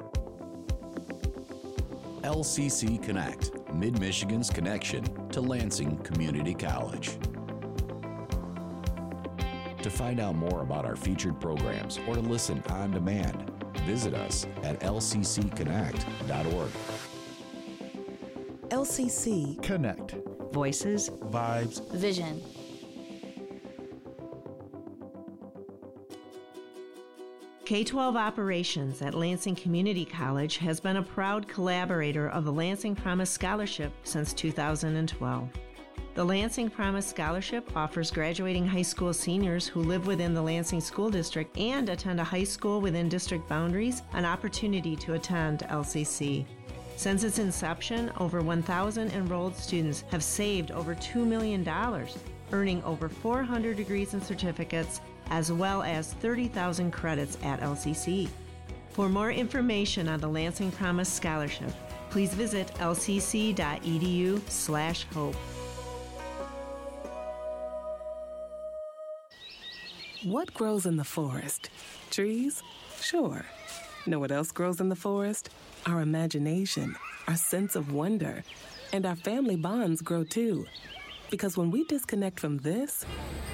L C C Connect, Mid-Michigan's connection to Lansing Community College. To find out more about our featured programs or to listen on demand, visit us at L C C connect dot org. L C C Connect. Voices, Vibes. Vision. K twelve Operations at Lansing Community College has been a proud collaborator of the Lansing Promise Scholarship since two thousand twelve. The Lansing Promise Scholarship offers graduating high school seniors who live within the Lansing School District and attend a high school within district boundaries an opportunity to attend L C C. Since its inception, over one thousand enrolled students have saved over two million dollars, earning over four hundred degrees and certificates, as well as thirty thousand credits at L C C. For more information on the Lansing Promise Scholarship, please visit l c c dot e d u slash hope. What grows in the forest? Trees? Sure. Know what else grows in the forest? Our imagination, our sense of wonder, and our family bonds grow too. Because when we disconnect from this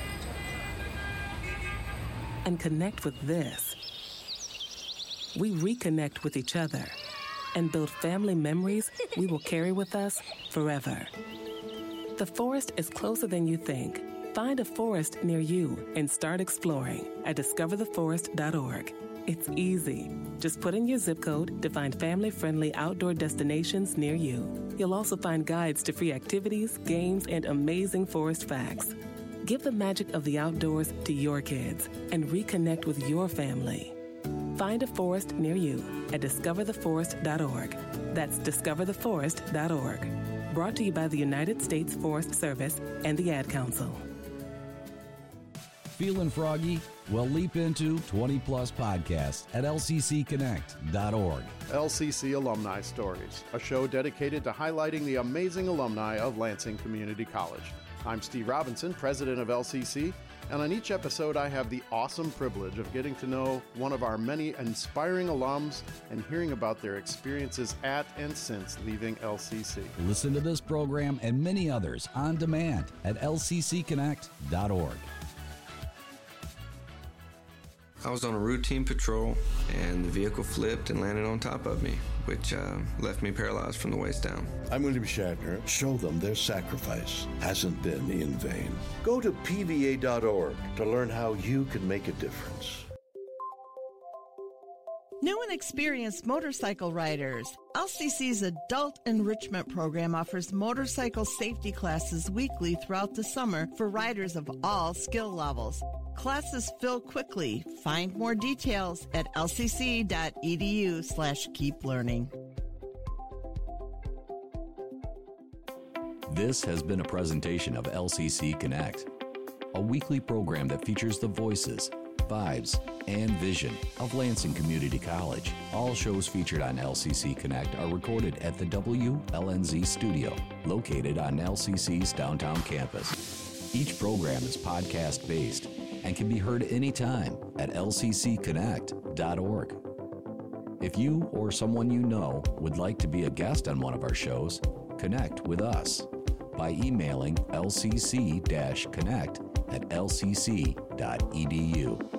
and connect with this, we reconnect with each other and build family memories we will carry with us forever. The forest is closer than you think. Find a forest near you and start exploring at discover the forest dot org. It's easy. Just put in your zip code to find family-friendly outdoor destinations near you. You'll also find guides to free activities, games, and amazing forest facts. Give the magic of the outdoors to your kids and reconnect with your family. Find a forest near you at discover the forest dot org. That's discover the forest dot org. Brought to you by the United States Forest Service and the Ad Council. Feeling froggy? Well, leap into twenty plus podcasts at l c c connect dot org. L C C Alumni Stories, a show dedicated to highlighting the amazing alumni of Lansing Community College. I'm Steve Robinson, president of L C C, and on each episode I have the awesome privilege of getting to know one of our many inspiring alums and hearing about their experiences at and since leaving L C C. Listen to this program and many others on demand at l c c connect dot org. I was on a routine patrol, and the vehicle flipped and landed on top of me, which uh, left me paralyzed from the waist down. I'm William Shatner. Show them their sacrifice hasn't been in vain. Go to p v a dot org to learn how you can make a difference. New and experienced motorcycle riders. L C C's Adult Enrichment Program offers motorcycle safety classes weekly throughout the summer for riders of all skill levels. Classes fill quickly. Find more details at l c c dot e d u slash keep learning. This has been a presentation of L C C Connect, a weekly program that features the voices, vibes, and vision of Lansing Community College. All shows featured on L C C Connect are recorded at the W L N Z studio, located on L C C's downtown campus. Each program is podcast-based and can be heard anytime at L C C connect dot org. If you or someone you know would like to be a guest on one of our shows, connect with us by emailing L C C connect at L C C dot E D U.